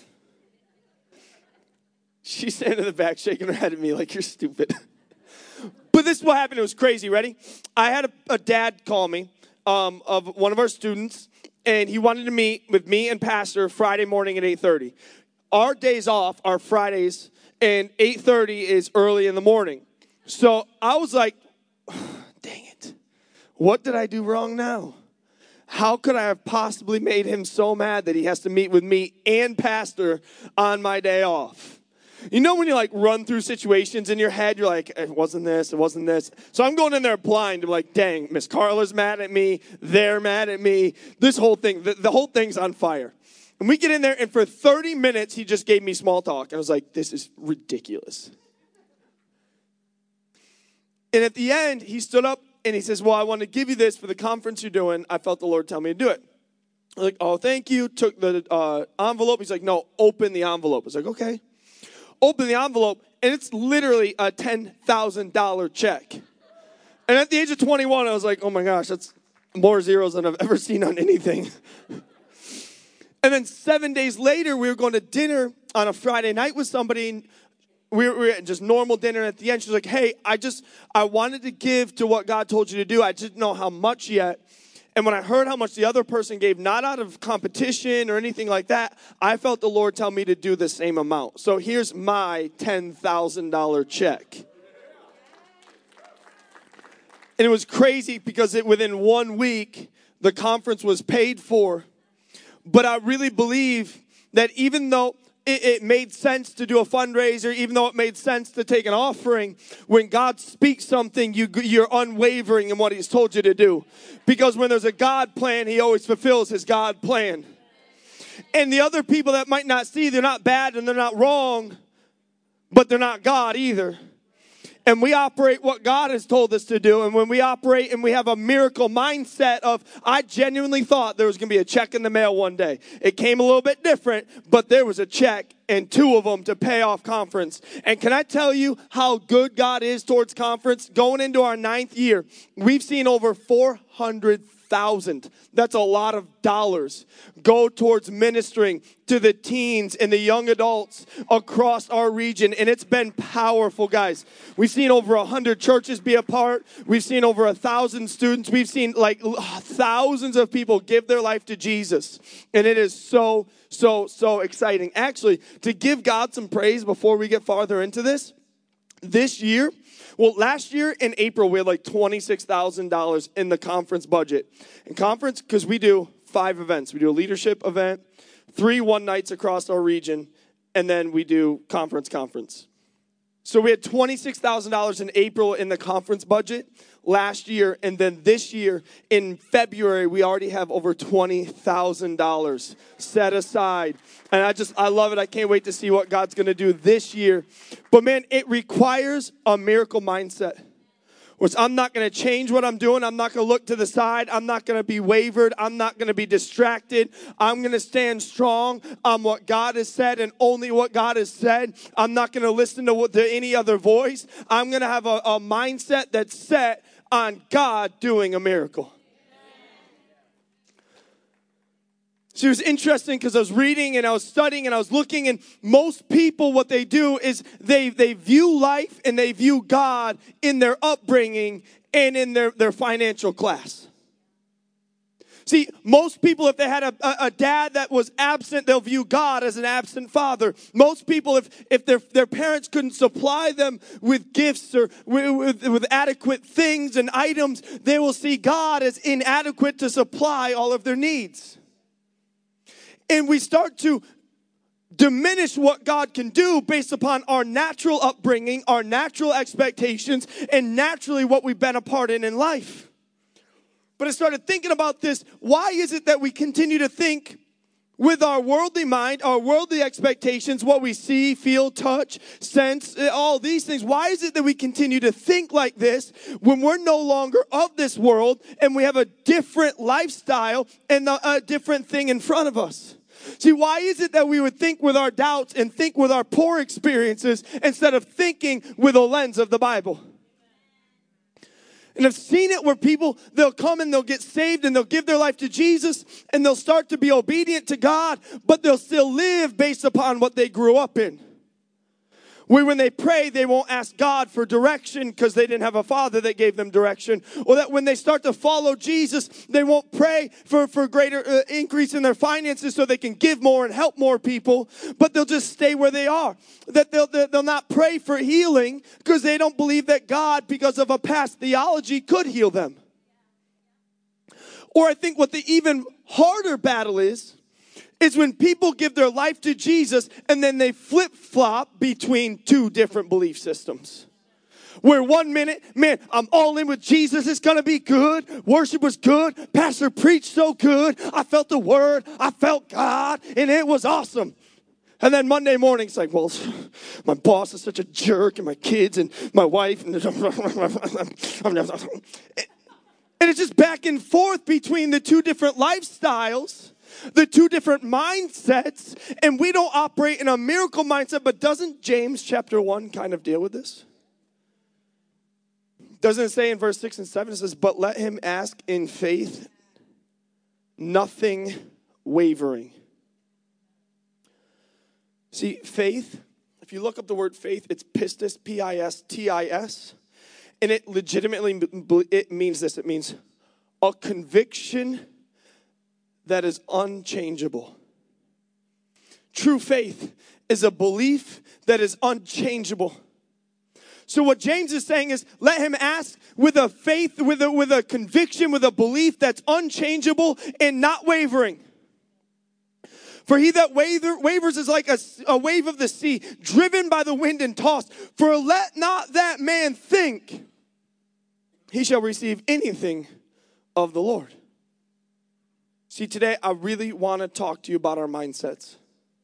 Speaker 4: She's standing in the back shaking her head at me like, you're stupid. But this is what happened. It was crazy. Ready? I had a, a dad call me um, of one of our students. And he wanted to meet with me and Pastor Friday morning at eight thirty. Our days off are Fridays, and eight thirty is early in the morning. So I was like, oh, dang it. What did I do wrong now? How could I have possibly made him so mad that he has to meet with me and Pastor on my day off? You know when you like run through situations in your head, you're like, it wasn't this, it wasn't this. So I'm going in there blind. I'm like, dang, Miss Carla's mad at me. They're mad at me. This whole thing, the, the whole thing's on fire. And we get in there, and for thirty minutes, he just gave me small talk. And I was like, this is ridiculous. And at the end, he stood up and he says, well, I want to give you this for the conference you're doing. I felt the Lord tell me to do it. I'm like, oh, thank you. Took the uh, envelope. He's like, no, open the envelope. I was like, okay. Open the envelope, and it's literally a ten thousand dollars check. And at the age of twenty-one, I was like, oh my gosh, that's more zeros than I've ever seen on anything. And then seven days later, we were going to dinner on a Friday night with somebody. We were, we were at just normal dinner. At the end, she was like, hey, I just, I wanted to give to what God told you to do. I didn't know how much yet. And when I heard how much the other person gave, not out of competition or anything like that, I felt the Lord tell me to do the same amount. So here's my ten thousand dollars check. And it was crazy because it, within one week, the conference was paid for. But I really believe that even though it, it made sense to do a fundraiser, even though it made sense to take an offering, when God speaks something, you, you're unwavering in what he's told you to do. Because when there's a God plan, he always fulfills his God plan. And the other people that might not see, they're not bad and they're not wrong, but they're not God either. And we operate what God has told us to do. And when we operate and we have a miracle mindset of, I genuinely thought there was going to be a check in the mail one day. It came a little bit different, but there was a check and two of them to pay off conference. And can I tell you how good God is towards conference? Going into our ninth year, we've seen over four hundred thousand. That's a lot of dollars go towards ministering to the teens and the young adults across our region. And it's been powerful, guys. We've seen over a hundred churches be a part. We've seen over a thousand students. We've seen like thousands of people give their life to Jesus. And it is so, so, so exciting. Actually, to give God some praise before we get farther into this, this year, well, last year in April, we had like twenty-six thousand dollars in the conference budget. And conference, because we do five events. We do a leadership event, three one nights across our region, and then we do conference conference. So we had twenty-six thousand dollars in April in the conference budget last year. And then this year in February, we already have over twenty thousand dollars set aside. And I just, I love it. I can't wait to see what God's going to do this year. But man, it requires a miracle mindset. Which I'm not going to change what I'm doing. I'm not going to look to the side. I'm not going to be wavered. I'm not going to be distracted. I'm going to stand strong on what God has said and only what God has said. I'm not going to listen to, what, to any other voice. I'm going to have a, a mindset that's set on God doing a miracle. So it was interesting because I was reading and I was studying and I was looking, and most people, what they do is they, they view life and they view God in their upbringing and in their, their financial class. See, most people, if they had a, a, a dad that was absent, they'll view God as an absent father. Most people, if, if their, their parents couldn't supply them with gifts or with, with, with adequate things and items, they will see God as inadequate to supply all of their needs. And we start to diminish what God can do based upon our natural upbringing, our natural expectations, and naturally what we've been a part in in life. But I started thinking about this. Why is it that we continue to think with our worldly mind, our worldly expectations, what we see, feel, touch, sense, all these things? Why is it that we continue to think like this when we're no longer of this world and we have a different lifestyle and a, a different thing in front of us? See, why is it that we would think with our doubts and think with our poor experiences instead of thinking with a lens of the Bible? And I've seen it where people, they'll come and they'll get saved and they'll give their life to Jesus and they'll start to be obedient to God, but they'll still live based upon what they grew up in. Where when they pray, they won't ask God for direction because they didn't have a father that gave them direction. Or that when they start to follow Jesus, they won't pray for, for greater uh, increase in their finances so they can give more and help more people. But they'll just stay where they are. That they'll, they'll not pray for healing because they don't believe that God, because of a past theology, could heal them. Or I think what the even harder battle is, is when people give their life to Jesus and then they flip-flop between two different belief systems. Where one minute, man, I'm all in with Jesus. It's going to be good. Worship was good. Pastor preached so good. I felt the word. I felt God. And it was awesome. And then Monday morning, it's like, well, my boss is such a jerk, and my kids, and my wife, and, and it's just back and forth between the two different lifestyles, the two different mindsets, and we don't operate in a miracle mindset. But doesn't James chapter one kind of deal with this? Doesn't it say in verse six and seven, it says, but let him ask in faith, nothing wavering. See, faith, if you look up the word faith, it's pistis, P I S T I S. And it legitimately, it means this. It means a conviction that is unchangeable. True faith is a belief that is unchangeable. So what James is saying is, let him ask with a faith, with a, with a conviction, with a belief that's unchangeable and not wavering. For he that waver, wavers is like a, a wave of the sea, driven by the wind and tossed. For let not that man think he shall receive anything of the Lord. See, today I really want to talk to you about our mindsets.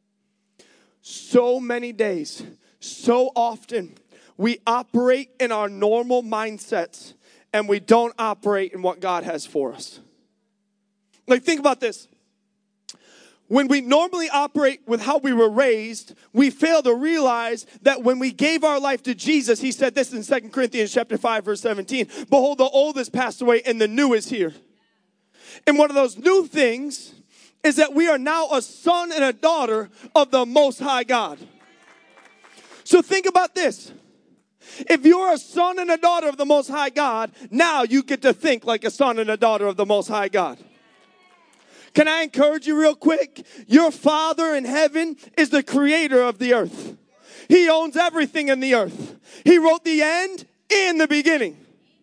Speaker 4: So many days, so often, we operate in our normal mindsets and we don't operate in what God has for us. Like, think about this. When we normally operate with how we were raised, we fail to realize that when we gave our life to Jesus, he said this in Second Corinthians chapter five, verse seventeen, behold, the old is passed away and the new is here. And one of those new things is that we are now a son and a daughter of the Most High God. So think about this. If you're a son and a daughter of the Most High God, now you get to think like a son and a daughter of the Most High God. Can I encourage you real quick? Your Father in heaven is the creator of the earth. He owns everything in the earth. He wrote the end and the beginning.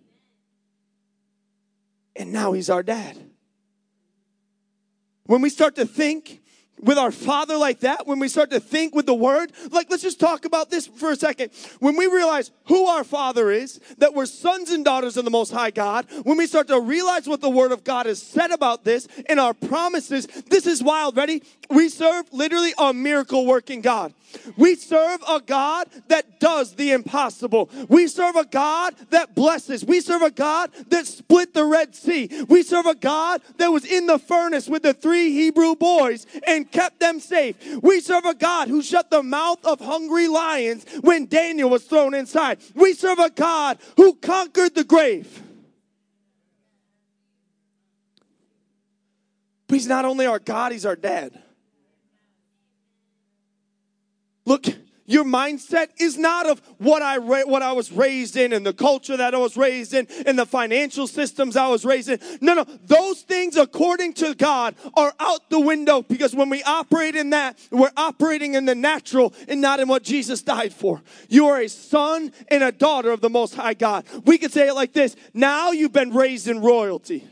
Speaker 4: And now he's our dad. When we start to think with our Father like that, when we start to think with the Word, like, let's just talk about this for a second. When we realize who our Father is, that we're sons and daughters of the Most High God, when we start to realize what the Word of God has said about this and our promises, this is wild. Ready? We serve literally a miracle-working God. We serve a God that does the impossible. We serve a God that blesses. We serve a God that split the Red Sea. We serve a God that was in the furnace with the three Hebrew boys and kept them safe. We serve a God who shut the mouth of hungry lions when Daniel was thrown inside. We serve a God who conquered the grave. But he's not only our God, he's our dad. Look, your mindset is not of what I ra- what I was raised in and the culture that I was raised in and the financial systems I was raised in. No, no. Those things, according to God, are out the window, because when we operate in that, we're operating in the natural and not in what Jesus died for. You are a son and a daughter of the Most High God. We could say it like this. Now you've been raised in royalty.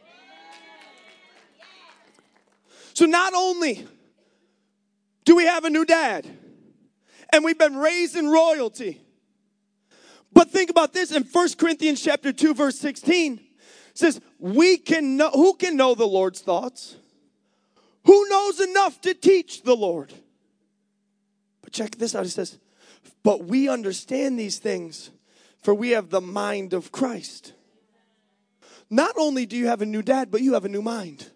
Speaker 4: So not only do we have a new dad, and we've been raised in royalty, but think about this. In First Corinthians chapter two, verse sixteen, it says, we can know, who can know the Lord's thoughts? Who knows enough to teach the Lord? But check this out. It says, but we understand these things, for we have the mind of Christ. Not only do you have a new dad, but you have a new mind.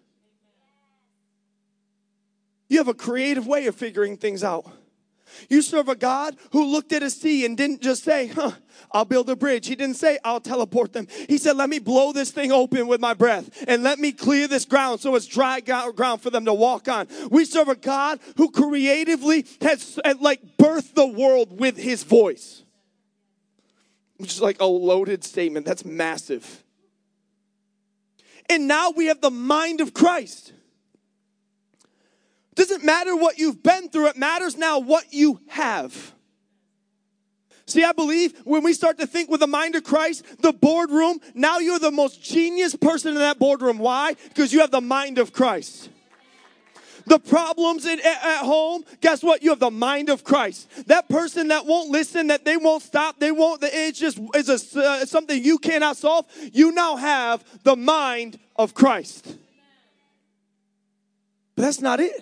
Speaker 4: You have a creative way of figuring things out. You serve a God who looked at a sea and didn't just say, huh, I'll build a bridge. He didn't say, I'll teleport them. He said, let me blow this thing open with my breath and let me clear this ground so it's dry ground for them to walk on. We serve a God who creatively has like birthed the world with his voice. Which is like a loaded statement. That's massive. And now we have the mind of Christ. Doesn't matter what you've been through. It matters now what you have. See, I believe when we start to think with the mind of Christ, the boardroom, now you're the most genius person in that boardroom. Why? Because you have the mind of Christ. The problems in, at, at home, guess what? You have the mind of Christ. That person that won't listen, that they won't stop, they won't, it's just it's a, uh, something you cannot solve. You now have the mind of Christ. But that's not it.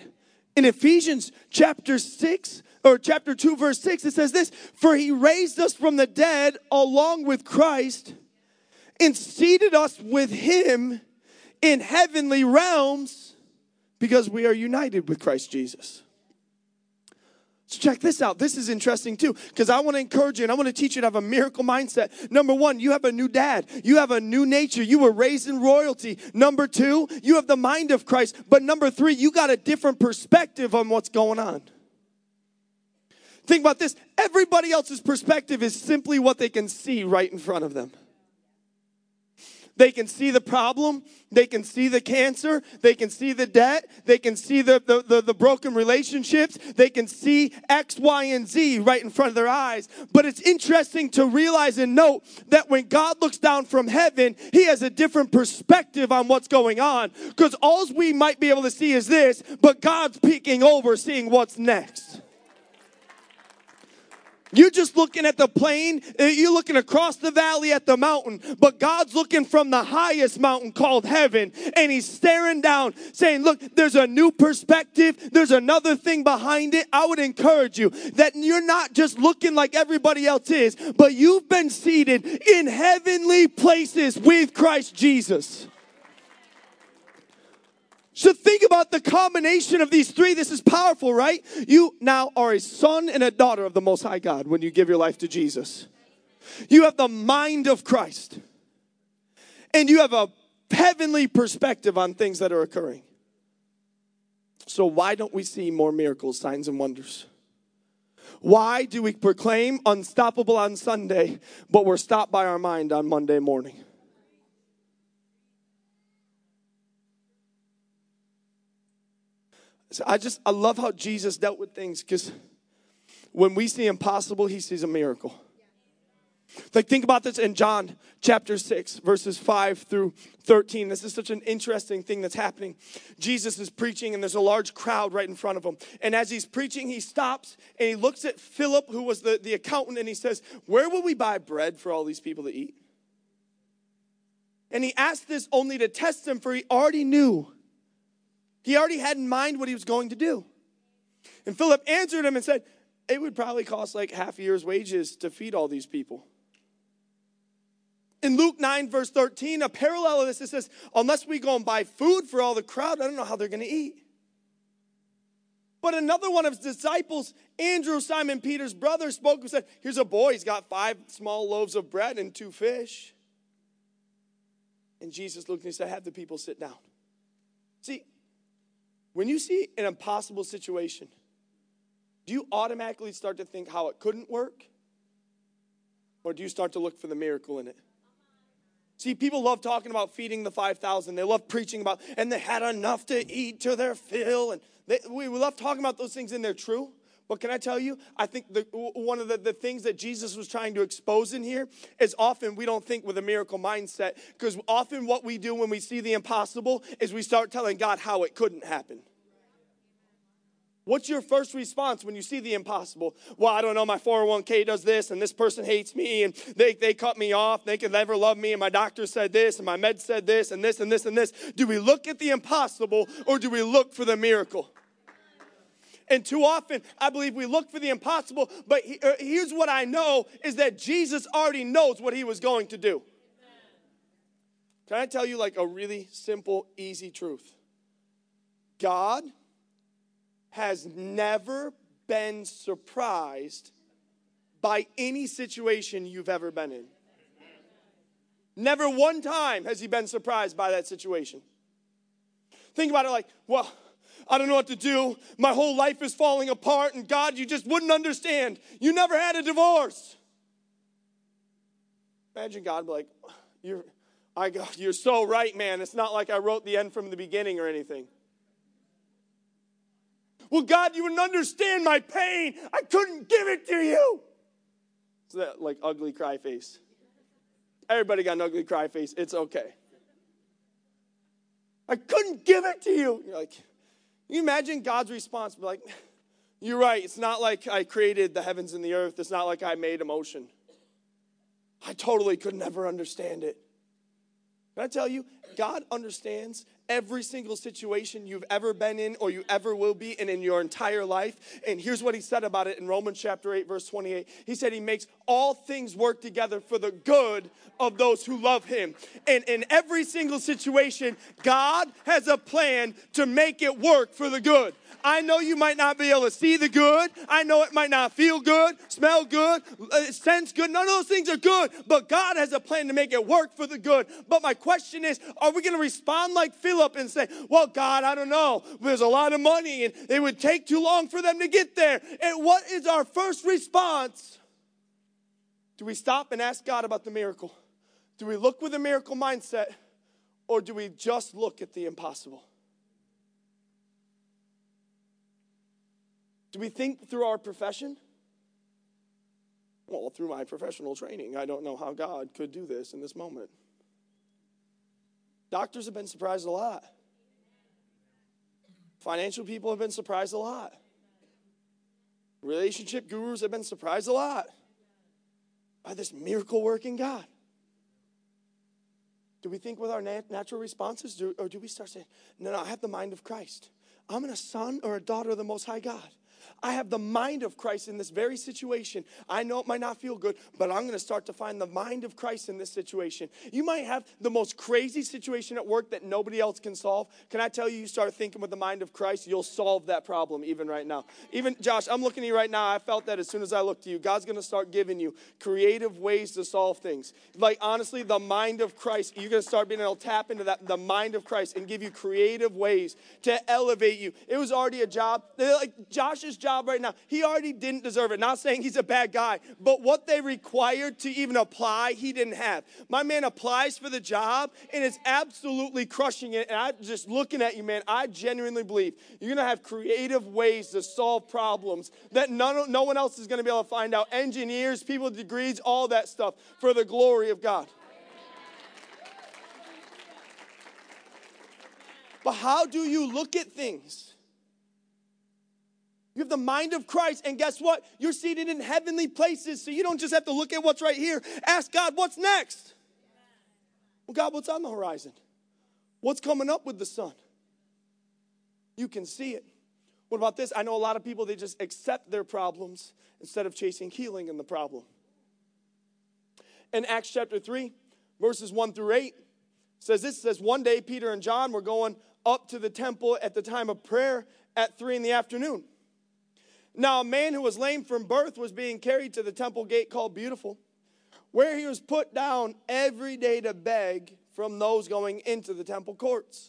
Speaker 4: In Ephesians chapter six, or chapter two, verse six, it says this, for he raised us from the dead along with Christ and seated us with him in heavenly realms because we are united with Christ Jesus. So check this out. This is interesting too, because I want to encourage you and I want to teach you to have a miracle mindset. Number one, you have a new dad. You have a new nature. You were raised in royalty. Number two, you have the mind of Christ. But number three, you got a different perspective on what's going on. Think about this. Everybody else's perspective is simply what they can see right in front of them. They can see the problem. They can see the cancer. They can see the debt. They can see the, the, the, the broken relationships. They can see X, Y, and Z right in front of their eyes. But it's interesting to realize and note that when God looks down from heaven, he has a different perspective on what's going on. Because all we might be able to see is this, but God's peeking over, seeing what's next. You're just looking at the plain, you're looking across the valley at the mountain, but God's looking from the highest mountain called heaven, and he's staring down, saying, look, there's a new perspective, there's another thing behind it. I would encourage you that you're not just looking like everybody else is, but you've been seated in heavenly places with Christ Jesus. So think about the combination of these three. This is powerful, right? You now are a son and a daughter of the Most High God when you give your life to Jesus. You have the mind of Christ. And you have a heavenly perspective on things that are occurring. So why don't we see more miracles, signs, and wonders? Why do we proclaim unstoppable on Sunday, but we're stopped by our mind on Monday morning? So I just, I love how Jesus dealt with things, because when we see impossible, he sees a miracle. Like, think about this in John chapter six, verses five through thirteen. This is such an interesting thing that's happening. Jesus is preaching, and there's a large crowd right in front of him. And as he's preaching, he stops, and he looks at Philip, who was the, the accountant, and he says, where will we buy bread for all these people to eat? And he asked this only to test him, for he already knew. He already had in mind what he was going to do. And Philip answered him and said, it would probably cost like half a year's wages to feed all these people. In Luke nine, verse thirteen, a parallel of this, it says, unless we go and buy food for all the crowd, I don't know how they're going to eat. But another one of his disciples, Andrew, Simon Peter's brother, spoke and said, here's a boy, he's got five small loaves of bread and two fish. And Jesus looked and he said, have the people sit down. See, when you see an impossible situation, do you automatically start to think how it couldn't work? Or do you start to look for the miracle in it? See, people love talking about feeding the five thousand. They love preaching about, and they had enough to eat to their fill. And they, we love talking about those things, and they're true. But can I tell you, I think the, one of the, the things that Jesus was trying to expose in here is often we don't think with a miracle mindset, because often what we do when we see the impossible is we start telling God how it couldn't happen. What's your first response when you see the impossible? Well, I don't know, my four oh one k does this, and this person hates me, and they, they cut me off, they could never love me, and my doctor said this, and my med said this, and this, and this, and this. Do we look at the impossible, or do we look for the miracle? And too often, I believe we look for the impossible, but he, uh, here's what I know, is that Jesus already knows what he was going to do. Can I tell you like a really simple, easy truth? God has never been surprised by any situation you've ever been in. Never one time has he been surprised by that situation. Think about it like, well, I don't know what to do. My whole life is falling apart, and God, you just wouldn't understand. You never had a divorce. Imagine God be like, you're, I go, you're so right, man. It's not like I wrote the end from the beginning or anything. Well, God, you wouldn't understand my pain. I couldn't give it to you. It's that like ugly cry face. Everybody got an ugly cry face. It's okay. I couldn't give it to you. You're like, can you imagine God's response? Be like, you're right. It's not like I created the heavens and the earth. It's not like I made emotion. I totally could never understand it. Can I tell you, God understands every single situation you've ever been in or you ever will be in in your entire life. And here's what he said about it in Romans chapter eight, verse twenty-eight. He said he makes all things work together for the good of those who love him. And in every single situation, God has a plan to make it work for the good. I know you might not be able to see the good. I know it might not feel good, smell good, sense good. None of those things are good, but God has a plan to make it work for the good. But my question is, are we going to respond like Philip and say, well, God, I don't know. There's a lot of money, and it would take too long for them to get there. And what is our first response? Do we stop and ask God about the miracle? Do we look with a miracle mindset, or do we just look at the impossible? Do we think through our profession? Well, through my professional training, I don't know how God could do this in this moment. Doctors have been surprised a lot. Financial people have been surprised a lot. Relationship gurus have been surprised a lot by this miracle-working God. Do we think with our nat- natural responses, do, or do we start saying, no, no, I have the mind of Christ. I'm a son or a daughter of the Most High God. I have the mind of Christ in this very situation. I know it might not feel good, but I'm going to start to find the mind of Christ in this situation. You might have the most crazy situation at work that nobody else can solve. Can I tell you, you start thinking with the mind of Christ, you'll solve that problem even right now. Even, Josh, I'm looking at you right now. I felt that as soon as I looked to you. God's going to start giving you creative ways to solve things. Like, honestly, the mind of Christ, you're going to start being able to tap into that, the mind of Christ, and give you creative ways to elevate you. It was already a job. Like Josh's job right now, he already didn't deserve it. Not saying he's a bad guy, but what they required to even apply, he didn't have. My man applies for the job and is absolutely crushing it. And I'm just looking at you, man. I genuinely believe you're going to have creative ways to solve problems that none, no one else is going to be able to find out. Engineers, people with degrees, all that stuff for the glory of God. But how do you look at things? You have the mind of Christ, and guess what? You're seated in heavenly places, so you don't just have to look at what's right here. Ask God, what's next? Well, God, what's on the horizon? What's coming up with the sun? You can see it. What about this? I know a lot of people, they just accept their problems instead of chasing healing in the problem. In Acts chapter three, verses one through eight, says this, says, one day Peter and John were going up to the temple at the time of prayer at three in the afternoon. Now, a man who was lame from birth was being carried to the temple gate called Beautiful, where he was put down every day to beg from those going into the temple courts.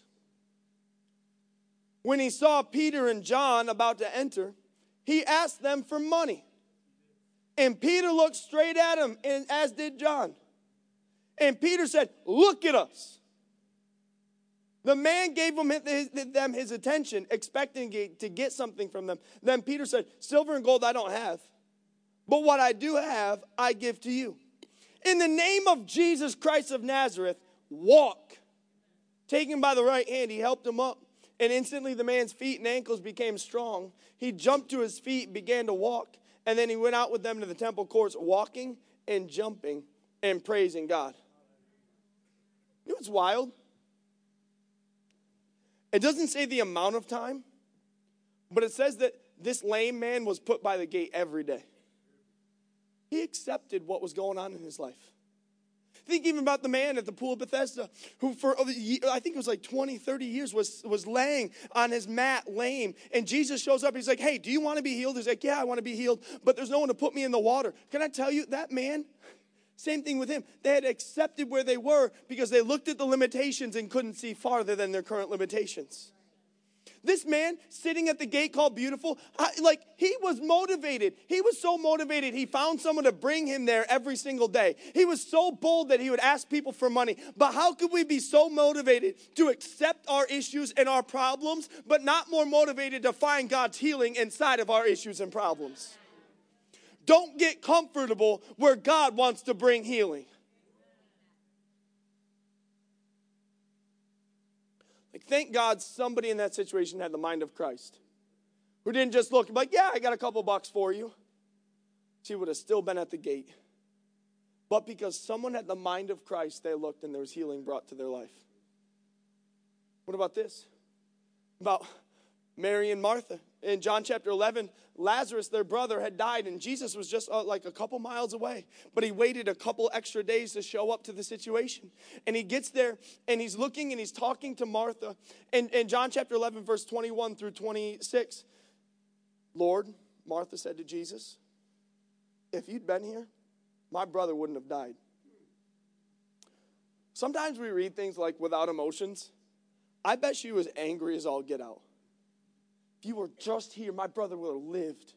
Speaker 4: When he saw Peter and John about to enter, he asked them for money. And Peter looked straight at him, and as did John. And Peter said, look at us. The man gave them his, them his attention, expecting to get something from them. Then Peter said, silver and gold I don't have, but what I do have, I give to you. In the name of Jesus Christ of Nazareth, walk. Taking him by the right hand, he helped him up, and instantly the man's feet and ankles became strong. He jumped to his feet and began to walk, and then he went out with them to the temple courts, walking and jumping and praising God. You know what's wild? It doesn't say the amount of time, but it says that this lame man was put by the gate every day. He accepted what was going on in his life. Think even about the man at the pool of Bethesda who for, I think it was like twenty, thirty years was, was laying on his mat lame. And Jesus shows up. He's like, hey, do you want to be healed? He's like, yeah, I want to be healed, but there's no one to put me in the water. Can I tell you, that man, same thing with him. They had accepted where they were because they looked at the limitations and couldn't see farther than their current limitations. This man sitting at the gate called Beautiful, like he was motivated. He was so motivated, he found someone to bring him there every single day. He was so bold that he would ask people for money. But how could we be so motivated to accept our issues and our problems, but not more motivated to find God's healing inside of our issues and problems? Don't get comfortable where God wants to bring healing. Like, thank God somebody in that situation had the mind of Christ, who didn't just look like, yeah, I got a couple bucks for you. She would have still been at the gate. But because someone had the mind of Christ, they looked and there was healing brought to their life. What about this? About Mary and Martha. In John chapter eleven, Lazarus, their brother, had died, and Jesus was just uh, like a couple miles away. But he waited a couple extra days to show up to the situation. And he gets there, and he's looking, and he's talking to Martha. And in John chapter eleven, verse twenty-one through twenty-six, Lord, Martha said to Jesus, if you'd been here, my brother wouldn't have died. Sometimes we read things like without emotions. I bet she was angry as all get out. If you were just here, my brother would have lived.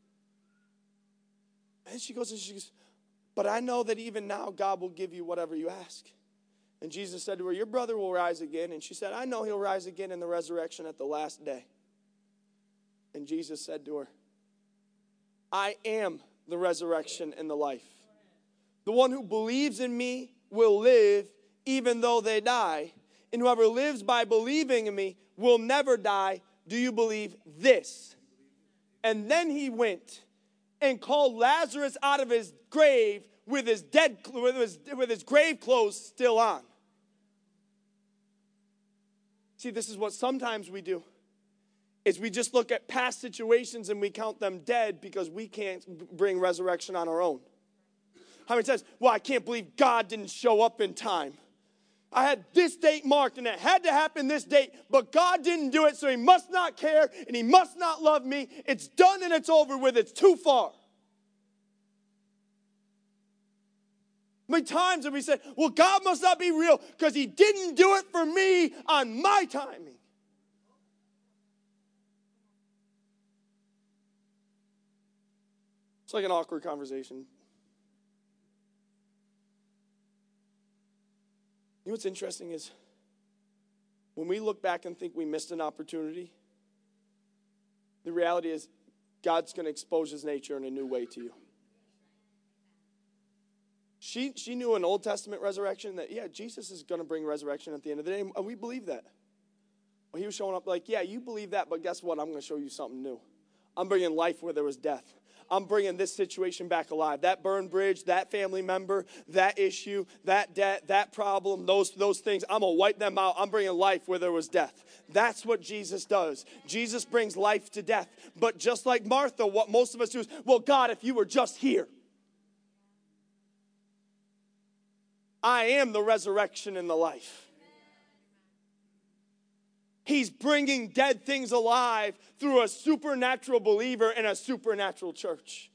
Speaker 4: And she goes and she goes, but I know that even now God will give you whatever you ask. And Jesus said to her, your brother will rise again. And she said, I know he'll rise again in the resurrection at the last day. And Jesus said to her, I am the resurrection and the life. The one who believes in me will live even though they die. And whoever lives by believing in me will never die. Do you believe this? And then he went and called Lazarus out of his grave with his dead with his, with his grave clothes still on. See, this is what sometimes we do. Is we just look at past situations and we count them dead because we can't bring resurrection on our own. How many times, well, I can't believe God didn't show up in time. I had this date marked and it had to happen this date, but God didn't do it, so he must not care and he must not love me. It's done and it's over with. It's too far. How many times have we said, well, God must not be real because he didn't do it for me on my timing. It's like an awkward conversation. You know what's interesting is when we look back and think we missed an opportunity, the reality is God's going to expose his nature in a new way to you. She, she knew in Old Testament resurrection that, yeah, Jesus is going to bring resurrection at the end of the day, and we believe that. Well, he was showing up like, yeah, you believe that, but guess what? I'm going to show you something new. I'm bringing life where there was death. I'm bringing this situation back alive. That burned bridge, that family member, that issue, that debt, that problem, those, those things, I'm going to wipe them out. I'm bringing life where there was death. That's what Jesus does. Jesus brings life to death. But just like Martha, what most of us do is, well, God, if you were just here. I am the resurrection and the life. He's bringing dead things alive through a supernatural believer in a supernatural church.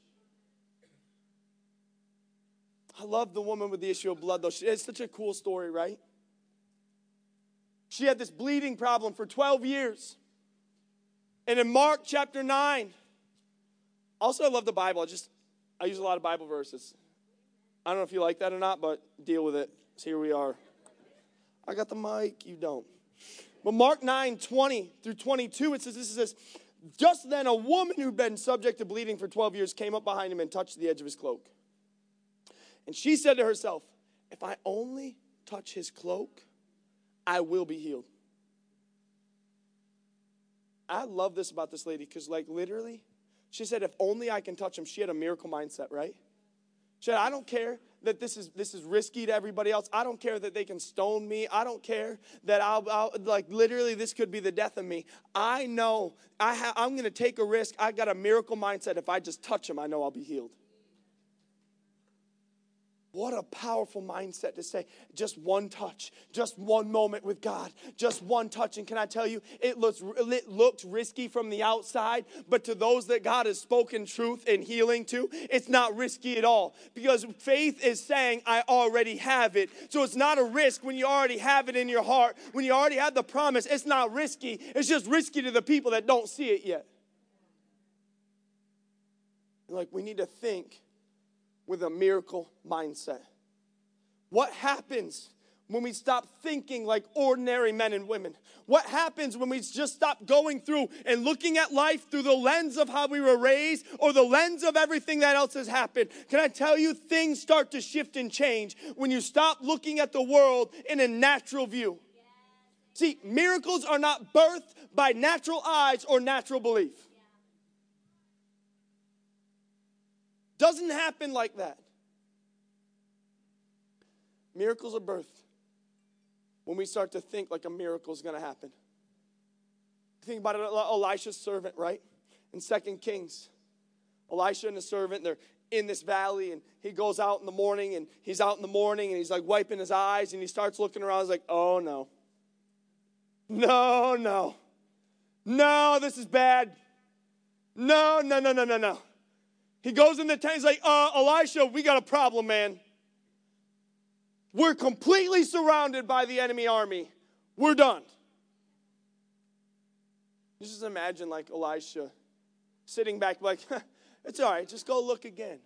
Speaker 4: I love the woman with the issue of blood, though. It's such a cool story, right? She had this bleeding problem for twelve years. And in Mark chapter nine, also I love the Bible. I just, I use a lot of Bible verses. I don't know if you like that or not, but deal with it. So here we are. I got the mic, you don't. But Mark nine, twenty through twenty-two, it says, this says, just then a woman who'd been subject to bleeding for twelve years came up behind him and touched the edge of his cloak. And she said to herself, if I only touch his cloak, I will be healed. I love this about this lady because, like, literally, she said, if only I can touch him. She had a miracle mindset, right? She said, I don't care that this is this is risky to everybody else. I don't care that they can stone me. I don't care that I'll, I'll like, literally, this could be the death of me. I know I ha- I'm going to take a risk. I got a miracle mindset. If I just touch him, I know I'll be healed. What a powerful mindset to say, just one touch, just one moment with God, just one touch. And can I tell you, it looks, it looked risky from the outside, but to those that God has spoken truth and healing to, it's not risky at all. Because faith is saying, I already have it. So it's not a risk when you already have it in your heart. When you already have the promise, it's not risky. It's just risky to the people that don't see it yet. Like, we need to think with a miracle mindset. What happens when we stop thinking like ordinary men and women? What happens when we just stop going through and looking at life through the lens of how we were raised or the lens of everything that else has happened? Can I tell you, things start to shift and change when you stop looking at the world in a natural view. See, miracles are not birthed by natural eyes or natural belief. Doesn't happen like that. Miracles are birthed when we start to think like a miracle is going to happen. Think about it, Elisha's servant, right? In Second Kings, Elisha and his servant, they're in this valley, and he goes out in the morning, and he's out in the morning, and he's like wiping his eyes, and he starts looking around. He's like, oh, no. No, no. No, this is bad. No, no, no, no, no, no. He goes in the tent. He's like, uh, Elisha, we got a problem, man. We're completely surrounded by the enemy army. We're done. You just imagine like Elisha sitting back like, it's all right, just go look again.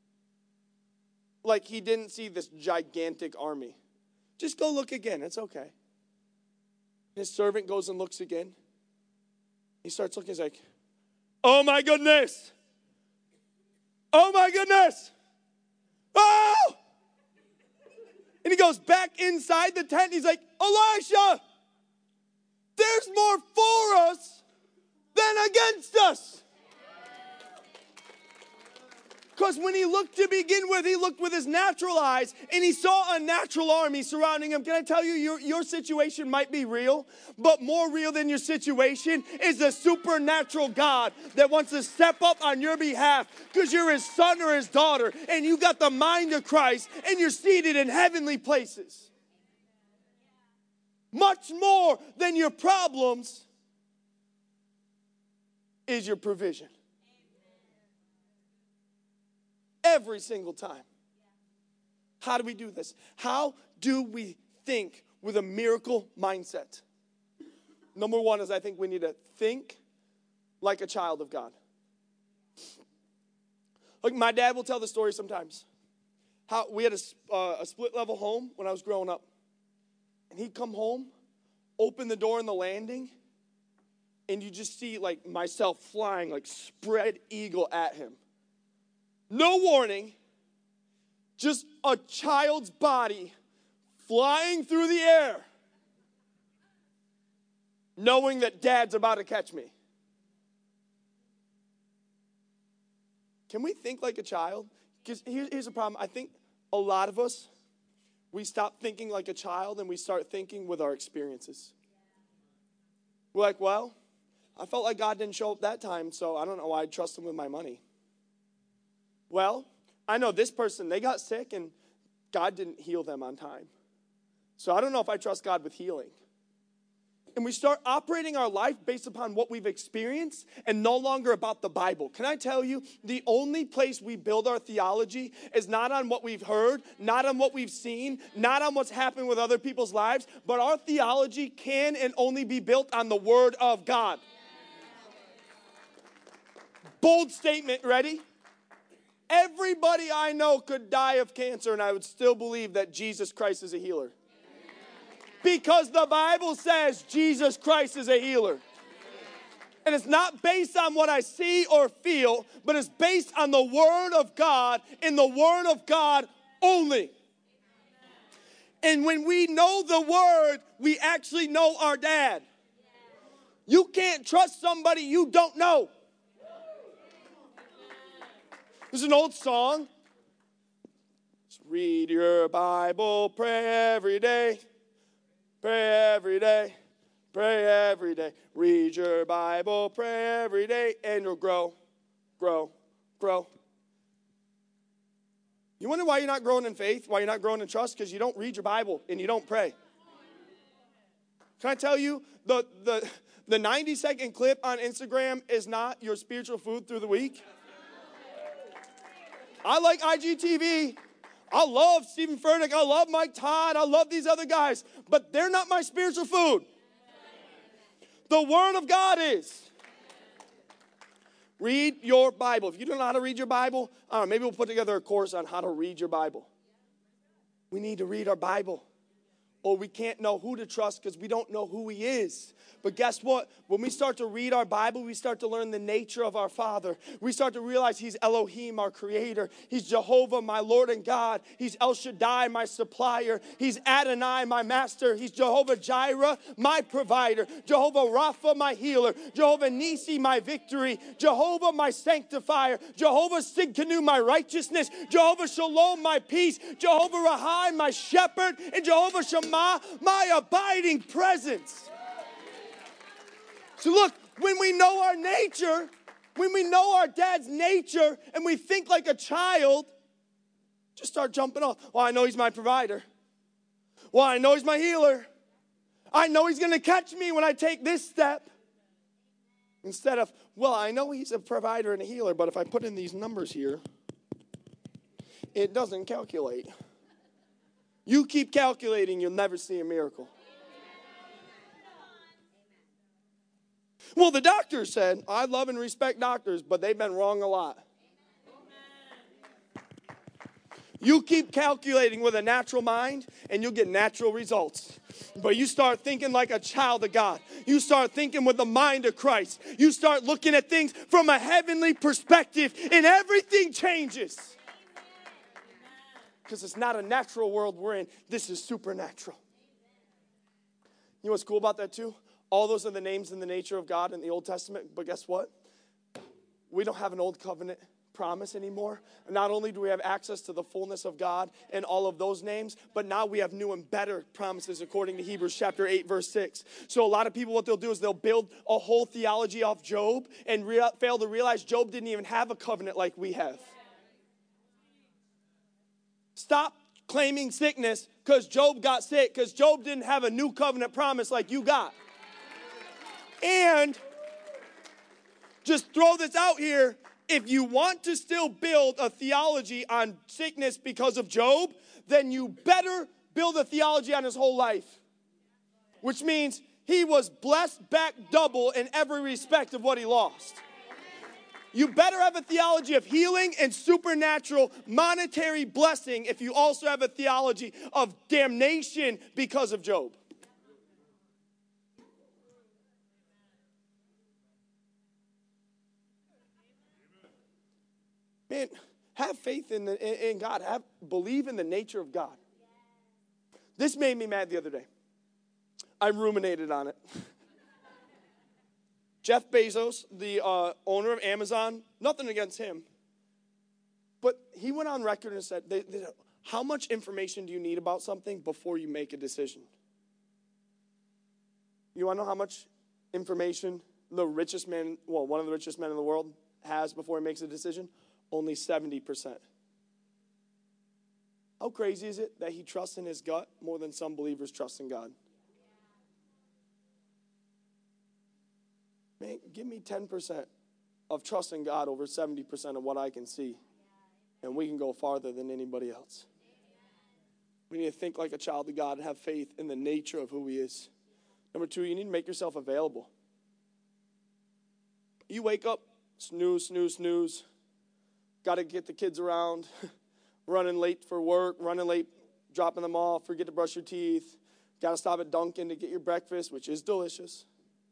Speaker 4: Like he didn't see this gigantic army. Just go look again, it's okay. His servant goes and looks again. He starts looking, he's like, oh my goodness. Oh my goodness. Oh! And he goes back inside the tent. He's like, Elisha, there's more for us than against us. Because when he looked to begin with, he looked with his natural eyes and he saw a natural army surrounding him. Can I tell you, your, your situation might be real, but more real than your situation is the supernatural God that wants to step up on your behalf because you're his son or his daughter and you got the mind of Christ and you're seated in heavenly places. Much more than your problems is your provision. Every single time. How do we do this? How do we think with a miracle mindset? Number one is I think we need to think like a child of God. Like my dad will tell the story sometimes. How we had a, uh, a split level home when I was growing up. And he'd come home, open the door in the landing, and you just see like myself flying like spread eagle at him. No warning, just a child's body flying through the air, knowing that dad's about to catch me. Can we think like a child? Because here, here's the problem. I think a lot of us, we stop thinking like a child and we start thinking with our experiences. We're like, well, I felt like God didn't show up that time, so I don't know why I'd trust him with my money. Well, I know this person, they got sick and God didn't heal them on time. So I don't know if I trust God with healing. And we start operating our life based upon what we've experienced and no longer about the Bible. Can I tell you, the only place we build our theology is not on what we've heard, not on what we've seen, not on what's happened with other people's lives, but our theology can and only be built on the Word of God. Bold statement, ready? Everybody I know could die of cancer and I would still believe that Jesus Christ is a healer. Because the Bible says Jesus Christ is a healer. And it's not based on what I see or feel, but it's based on the Word of God and the Word of God only. And when we know the Word, we actually know our dad. You can't trust somebody you don't know. There's an old song. Just read your Bible, pray every day. Pray every day. Pray every day. Read your Bible, pray every day, and you'll grow, grow, grow. You wonder why you're not growing in faith, why you're not growing in trust? Because you don't read your Bible and you don't pray. Can I tell you, the, the, the ninety second clip on Instagram is not your spiritual food through the week. I like I G T V. I love Stephen Furtick. I love Mike Todd. I love these other guys. But they're not my spiritual food. The Word of God is. Read your Bible. If you don't know how to read your Bible, I don't know, maybe we'll put together a course on how to read your Bible. We need to read our Bible. Or we can't know who to trust because we don't know who he is. But guess what? When we start to read our Bible, we start to learn the nature of our Father. We start to realize he's Elohim, our creator. He's Jehovah, my Lord and God. He's El Shaddai, my supplier. He's Adonai, my master. He's Jehovah Jireh, my provider. Jehovah Rapha, my healer. Jehovah Nisi, my victory. Jehovah, my sanctifier. Jehovah Sidkenu, my righteousness. Jehovah Shalom, my peace. Jehovah Rahai, my shepherd. And Jehovah Shammah, Shema, my abiding presence. So look, when we know our nature, when we know our dad's nature and we think like a child, just start jumping off. Well, I know he's my provider. Well, I know he's my healer. I know he's going to catch me when I take this step. Instead of, well, I know he's a provider and a healer, but if I put in these numbers here, it doesn't calculate. You keep calculating, you'll never see a miracle. Well, the doctor said, I love and respect doctors, but they've been wrong a lot. You keep calculating with a natural mind, and you'll get natural results. But you start thinking like a child of God. You start thinking with the mind of Christ. You start looking at things from a heavenly perspective, and everything changes. Because it's not a natural world we're in. This is supernatural. You know what's cool about that too? All those are the names and the nature of God in the Old Testament. But guess what? We don't have an old covenant promise anymore. Not only do we have access to the fullness of God and all of those names, but now we have new and better promises according to Hebrews chapter eight, verse six. So a lot of people, what they'll do is they'll build a whole theology off Job and re- fail to realize Job didn't even have a covenant like we have. Stop claiming sickness because Job got sick, because Job didn't have a new covenant promise like you got. And just throw this out here. If you want to still build a theology on sickness because of Job, then you better build a theology on his whole life. Which means he was blessed back double in every respect of what he lost. You better have a theology of healing and supernatural monetary blessing if you also have a theology of damnation because of Job. Man, have faith in, the, in God. Have, believe in the nature of God. This made me mad the other day. I ruminated on it. Jeff Bezos, the uh, owner of Amazon, nothing against him. But he went on record and said, they, they, how much information do you need about something before you make a decision? You want to know how much information the richest man, well, one of the richest men in the world has before he makes a decision? Only seventy percent. How crazy is it that he trusts in his gut more than some believers trust in God? Man, give me ten percent of trust in God over seventy percent of what I can see, and we can go farther than anybody else. We need to think like a child of God and have faith in the nature of who he is. Number two, you need to make yourself available. You wake up, snooze, snooze, snooze. Got to get the kids around, running late for work, running late, dropping them off, forget to brush your teeth. Got to stop at Dunkin' to get your breakfast, which is delicious.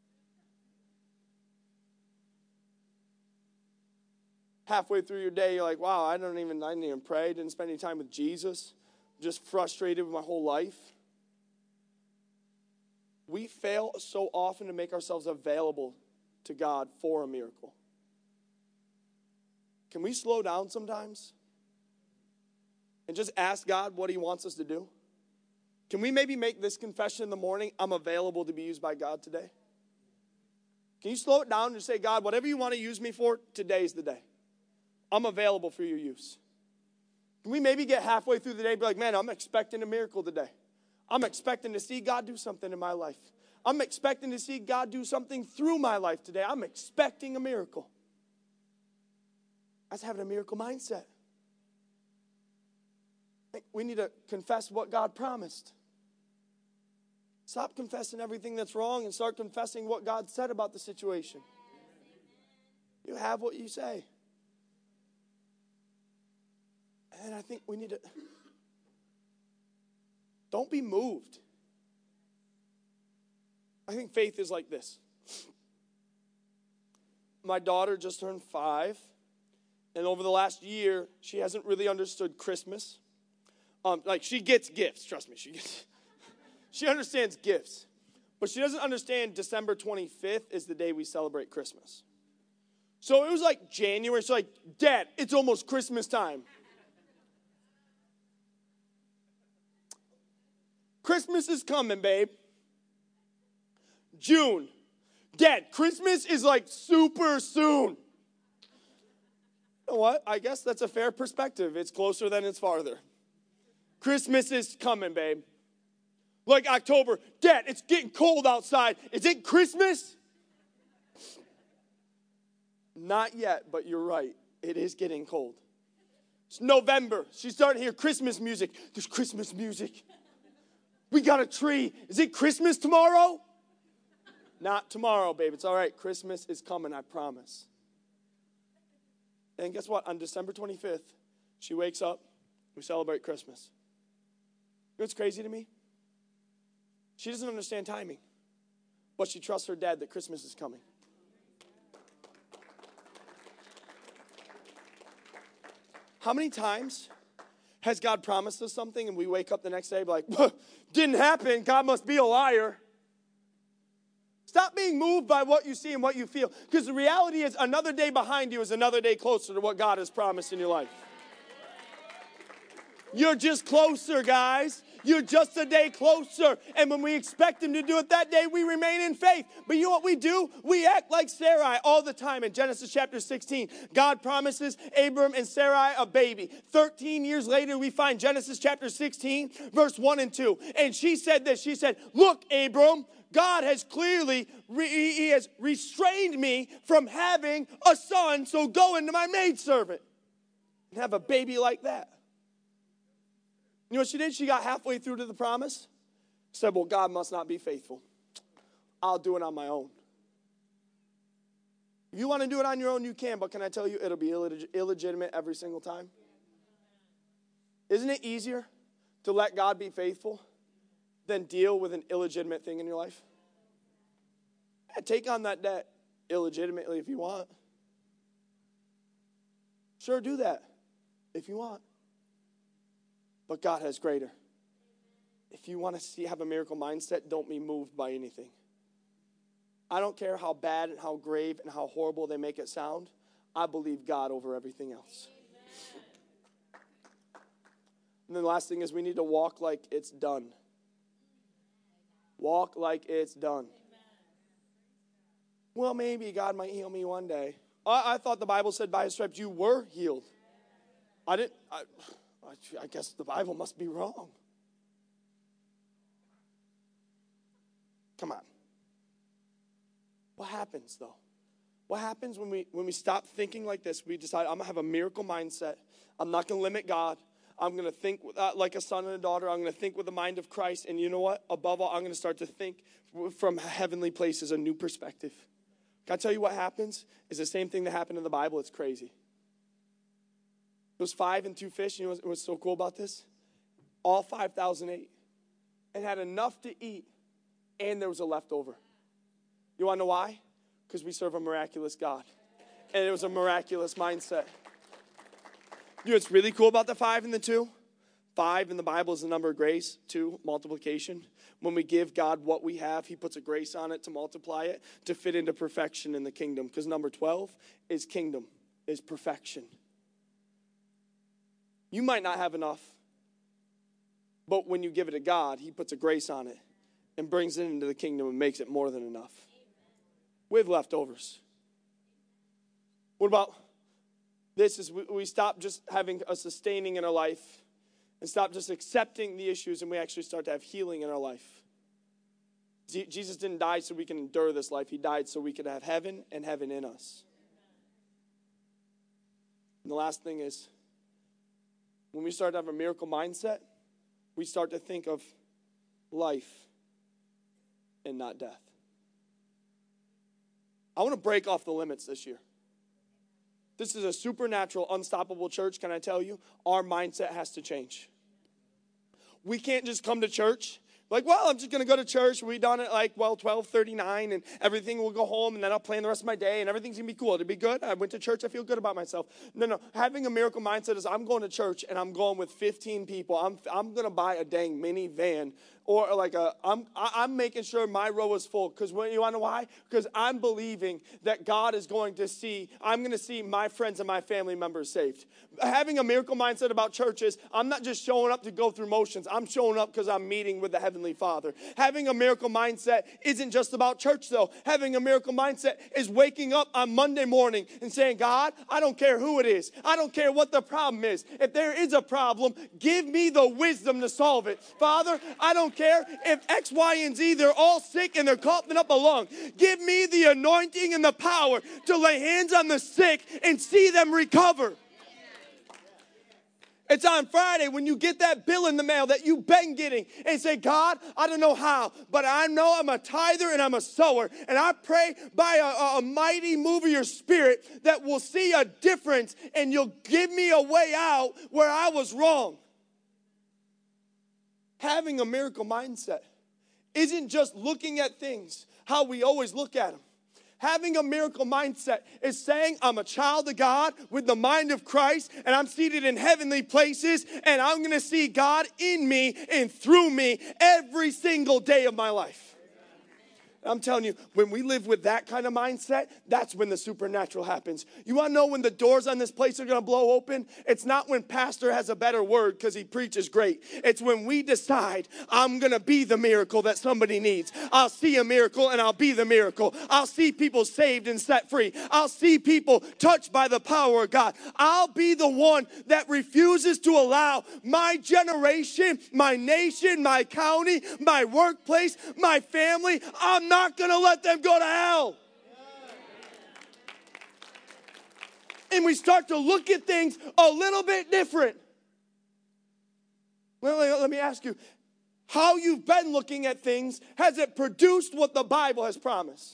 Speaker 4: Halfway through your day, you're like, wow, I don't even, I didn't even pray, didn't spend any time with Jesus. Just frustrated with my whole life. We fail so often to make ourselves available to God for a miracle. Can we slow down sometimes and just ask God what he wants us to do? Can we maybe make this confession in the morning? I'm available to be used by God today. Can you slow it down and say, God, whatever you want to use me for, today's the day. I'm available for your use. Can we maybe get halfway through the day and be like, man, I'm expecting a miracle today. I'm expecting to see God do something in my life. I'm expecting to see God do something through my life today. I'm expecting a miracle. That's having a miracle mindset. We need to confess what God promised. Stop confessing everything that's wrong and start confessing what God said about the situation. You have what you say. And I think we need to, don't be moved. I think faith is like this. My daughter just turned five. And over the last year, she hasn't really understood Christmas. Um, like, she gets gifts, trust me. She gets, she understands gifts. But she doesn't understand December twenty-fifth is the day we celebrate Christmas. So it was like January. She's like, Dad, it's almost Christmas time. Christmas is coming, babe. June. Dad, Christmas is like super soon. You know what? I guess that's a fair perspective. It's closer than it's farther. Christmas is coming, babe. Like October. Dad, it's getting cold outside. Is it Christmas? Not yet, but you're right. It is getting cold. It's November. She's starting to hear Christmas music. There's Christmas music. We got a tree. Is it Christmas tomorrow? Not tomorrow, babe. It's all right. Christmas is coming, I promise. And guess what? On December twenty-fifth, she wakes up. We celebrate Christmas. You know what's crazy to me? She doesn't understand timing, but she trusts her dad that Christmas is coming. How many times has God promised us something and we wake up the next day like, didn't happen, God must be a liar? Stop being moved by what you see and what you feel, because the reality is another day behind you is another day closer to what God has promised in your life. You're just closer, guys. You're just a day closer. And when we expect him to do it that day, we remain in faith. But you know what we do? We act like Sarai all the time. In Genesis chapter sixteen, God promises Abram and Sarai a baby. thirteen years later, we find Genesis chapter sixteen, verse one and two. And she said this. She said, look, Abram, God has clearly, re- he has restrained me from having a son, so go into my maidservant and have a baby like that. You know what she did? She got halfway through to the promise. Said, well, God must not be faithful. I'll do it on my own. If you want to do it on your own, you can. But can I tell you, it'll be illeg- illegitimate every single time. Isn't it easier to let God be faithful than deal with an illegitimate thing in your life? Yeah, take on that debt illegitimately if you want. Sure, do that if you want. But God has greater. If you want to see have a miracle mindset, don't be moved by anything. I don't care how bad and how grave and how horrible they make it sound. I believe God over everything else. And then the last thing is we need to walk like it's done. Walk like it's done. Well, maybe God might heal me one day. I, I thought the Bible said by his stripes you were healed. I didn't... I, I guess the Bible must be wrong. Come on. What happens, though? What happens when we when we stop thinking like this? We decide, I'm going to have a miracle mindset. I'm not going to limit God. I'm going to think uh, like a son and a daughter. I'm going to think with the mind of Christ. And you know what? Above all, I'm going to start to think from heavenly places, a new perspective. Can I tell you what happens? It's the same thing that happened in the Bible. It's crazy. It was five and two fish. You know what's so cool about this? All five thousand ate and had enough to eat, and there was a leftover. You want to know why? Because we serve a miraculous God, and it was a miraculous mindset. You know what's really cool about the five and the two? Five in the Bible is the number of grace. Two, multiplication. When we give God what we have, he puts a grace on it to multiply it, to fit into perfection in the kingdom. Because number twelve is kingdom, is perfection. You might not have enough, but when you give it to God, he puts a grace on it and brings it into the kingdom and makes it more than enough. We have leftovers. What about this? Is we, we stop just having a sustaining in our life and stop just accepting the issues, and we actually start to have healing in our life. Jesus didn't die so we can endure this life. He died so we could have heaven and heaven in us. And the last thing is, when we start to have a miracle mindset, we start to think of life and not death. I want to break off the limits this year. This is a supernatural, unstoppable church. Can I tell you? Our mindset has to change. We can't just come to church like, well, I'm just going to go to church. We done it like, well, twelve thirty-nine, and everything will go home, and then I'll plan the rest of my day, and everything's going to be cool. It'll be good. I went to church. I feel good about myself. No, no. Having a miracle mindset is I'm going to church, and I'm going with fifteen people. I'm, I'm going to buy a dang minivan or like a, I'm, I'm making sure my row is full. Because when you want to know why? Because I'm believing that God is going to see, I'm going to see my friends and my family members saved. Having a miracle mindset about churches, I'm not just showing up to go through motions. I'm showing up because I'm meeting with the Heavenly Father. Having a miracle mindset isn't just about church, though. Having a miracle mindset is waking up on Monday morning and saying, God, I don't care who it is. I don't care what the problem is. If there is a problem, give me the wisdom to solve it. Father, I don't care if X, Y, and Z, they're all sick and they're coughing up a lung. Give me the anointing and the power to lay hands on the sick and see them recover. It's on Friday when you get that bill in the mail that you've been getting and say, God, I don't know how, but I know I'm a tither and I'm a sower. And I pray by a, a mighty move of your spirit that we'll see a difference and you'll give me a way out where I was wrong. Having a miracle mindset isn't just looking at things how we always look at them. Having a miracle mindset is saying I'm a child of God with the mind of Christ and I'm seated in heavenly places and I'm going to see God in me and through me every single day of my life. I'm telling you, when we live with that kind of mindset, that's when the supernatural happens. You want to know when the doors on this place are going to blow open? It's not when pastor has a better word because he preaches great. It's when we decide, I'm going to be the miracle that somebody needs. I'll see a miracle and I'll be the miracle. I'll see people saved and set free. I'll see people touched by the power of God. I'll be the one that refuses to allow my generation, my nation, my county, my workplace, my family, I'm not going to let them go to hell. And we start to look at things a little bit different. Well, let me ask you, how you've been looking at things, has it produced what the Bible has promised?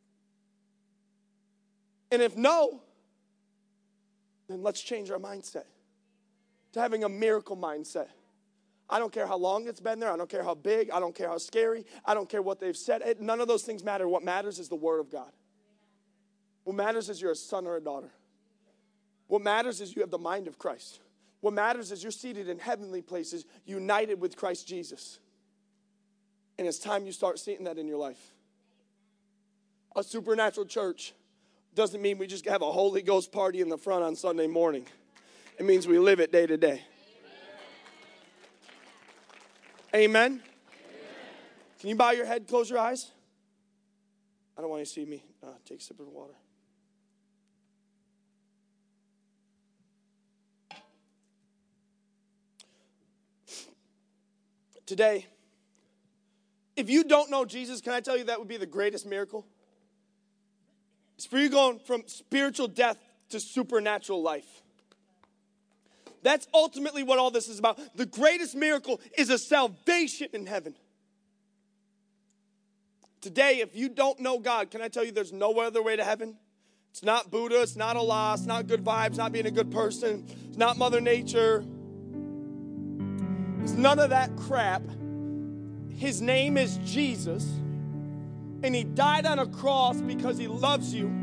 Speaker 4: And if no, then let's change our mindset to having a miracle mindset. I don't care how long it's been there. I don't care how big. I don't care how scary. I don't care what they've said. It, none of those things matter. What matters is the Word of God. What matters is you're a son or a daughter. What matters is you have the mind of Christ. What matters is you're seated in heavenly places, united with Christ Jesus. And it's time you start seeing that in your life. A supernatural church doesn't mean we just have a Holy Ghost party in the front on Sunday morning. It means we live it day to day. Amen? Amen? Can you bow your head, close your eyes? I don't want you to see me. Uh, take a sip of water. Today, if you don't know Jesus, can I tell you that would be the greatest miracle? It's for you going from spiritual death to supernatural life. That's ultimately what all this is about. The greatest miracle is a salvation in heaven. Today, if you don't know God, can I tell you there's no other way to heaven? It's not Buddha, it's not Allah, it's not good vibes, not being a good person, it's not Mother Nature. It's none of that crap. His name is Jesus, and he died on a cross because he loves you.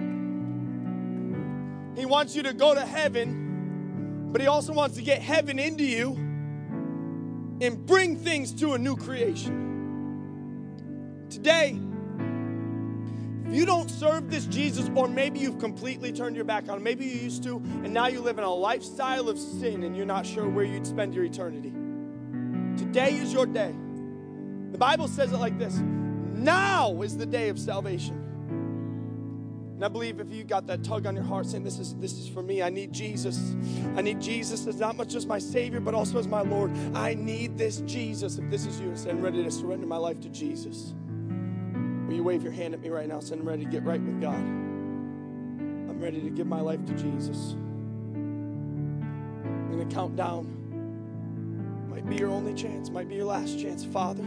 Speaker 4: He wants you to go to heaven. But he also wants to get heaven into you and bring things to a new creation. Today, if you don't serve this Jesus, or maybe you've completely turned your back on him, maybe you used to, and now you live in a lifestyle of sin and you're not sure where you'd spend your eternity. Today is your day. The Bible says it like this: now is the day of salvation. And I believe if you got that tug on your heart saying, this is this is for me, I need Jesus. I need Jesus as not much just my Savior, but also as my Lord. I need this Jesus. If this is you, and I'm ready to surrender my life to Jesus, will you wave your hand at me right now, saying I'm ready to get right with God? I'm ready to give my life to Jesus. I'm going to count down. Might be your only chance, might be your last chance. Father,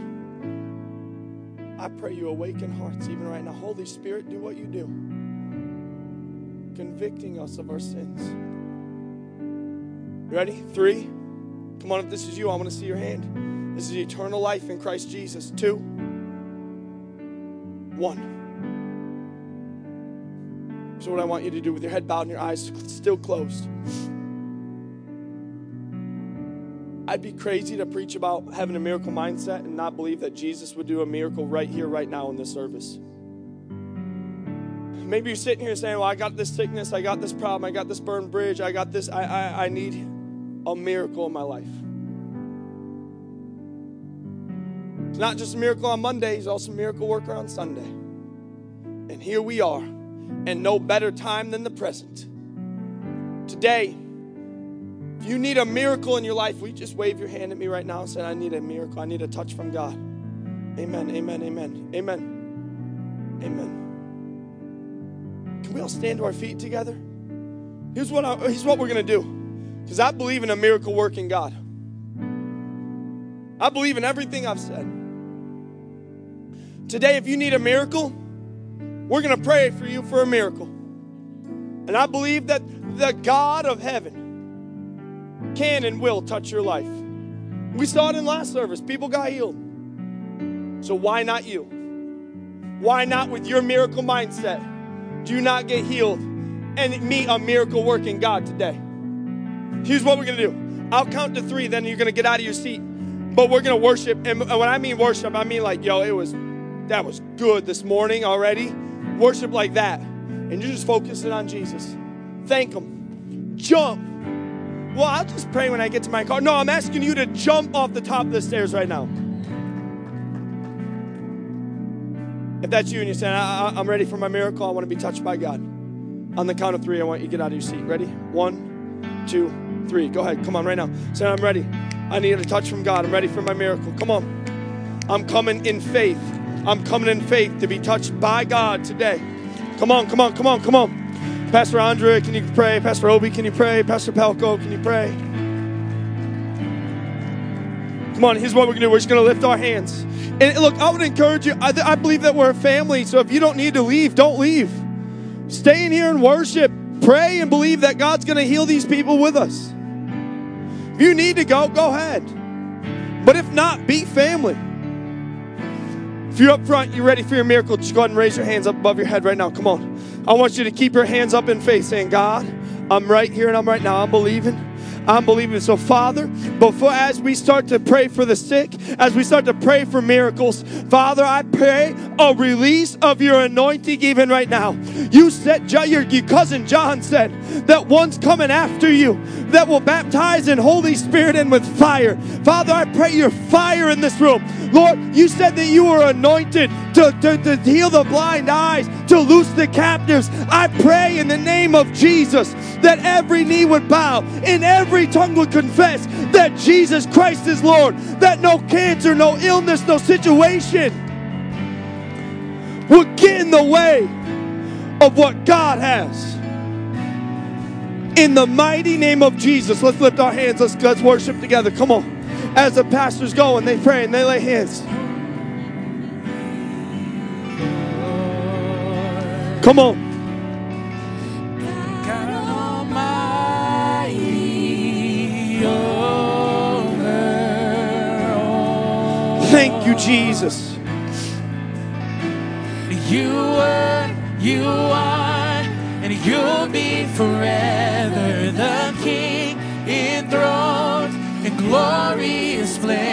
Speaker 4: I pray you awaken hearts even right now. Holy Spirit, do what you do, convicting us of our sins. You ready? Three. Come on, if this is you, I want to see your hand. This is eternal life in Christ Jesus. Two. One. So what I want you to do with your head bowed and your eyes still closed, I'd be crazy to preach about having a miracle mindset and not believe that Jesus would do a miracle right here, right now in this service. Maybe you're sitting here saying, well, I got this sickness, I got this problem, I got this burned bridge, I got this, I, I, I need a miracle in my life. It's not just a miracle on Monday, he's also a miracle worker on Sunday. And here we are, and no better time than the present. Today, if you need a miracle in your life, will you just wave your hand at me right now and say, I need a miracle, I need a touch from God. Amen, amen, amen, amen, amen. Can we all stand to our feet together? Here's what, I, here's what we're going to do. Because I believe in a miracle working God. I believe in everything I've said. Today, if you need a miracle, we're going to pray for you for a miracle. And I believe that the God of heaven can and will touch your life. We saw it in last service. People got healed. So why not you? Why not with your miracle mindset? Do not get healed and meet a miracle working God today. Here's what we're going to do. I'll count to three, then you're going to get out of your seat. But we're going to worship. And when I mean worship, I mean like, yo, it was, that was good this morning already. Worship like that. And you're just focusing on Jesus. Thank Him. Jump. Well, I'll just pray when I get to my car. No, I'm asking you to jump off the top of the stairs right now. If that's you and you're saying, I, I, I'm ready for my miracle, I want to be touched by God. On the count of three, I want you to get out of your seat. Ready? One, two, three. Go ahead. Come on right now. Say, I'm ready. I need a touch from God. I'm ready for my miracle. Come on. I'm coming in faith. I'm coming in faith to be touched by God today. Come on, come on, come on, come on. Pastor Andrea, can you pray? Pastor Obi, can you pray? Pastor Pelko, can you pray? Come on, here's what we're going to do. We're just going to lift our hands. And look, I would encourage you. I, th- I believe that we're a family, so if you don't need to leave, don't leave. Stay in here and worship. Pray and believe that God's going to heal these people with us. If you need to go, go ahead. But if not, be family. If you're up front, you're ready for your miracle, just go ahead and raise your hands up above your head right now. Come on. I want you to keep your hands up in faith, saying, God, I'm right here and I'm right now. I'm believing. I'm believing. So, Father, before as we start to pray for the sick, as we start to pray for miracles, Father, I pray a release of your anointing even right now. You said, your, your cousin John said that one's coming after you that will baptize in Holy Spirit and with fire. Father, I pray your fire in this room. Lord, you said that you were anointed to, to, to heal the blind eyes, to loose the captives. I pray in the name of Jesus that every knee would bow and every tongue would confess that Jesus Christ is Lord, that no cancer, no illness, no situation would get in the way of what God has. In the mighty name of Jesus, let's lift our hands. Let's, let's worship together. Come on. As the pastors go and they pray and they lay hands. Come on. Thank you, Jesus.
Speaker 1: You were, you are, and you'll be forever the King enthroned in glorious splendor.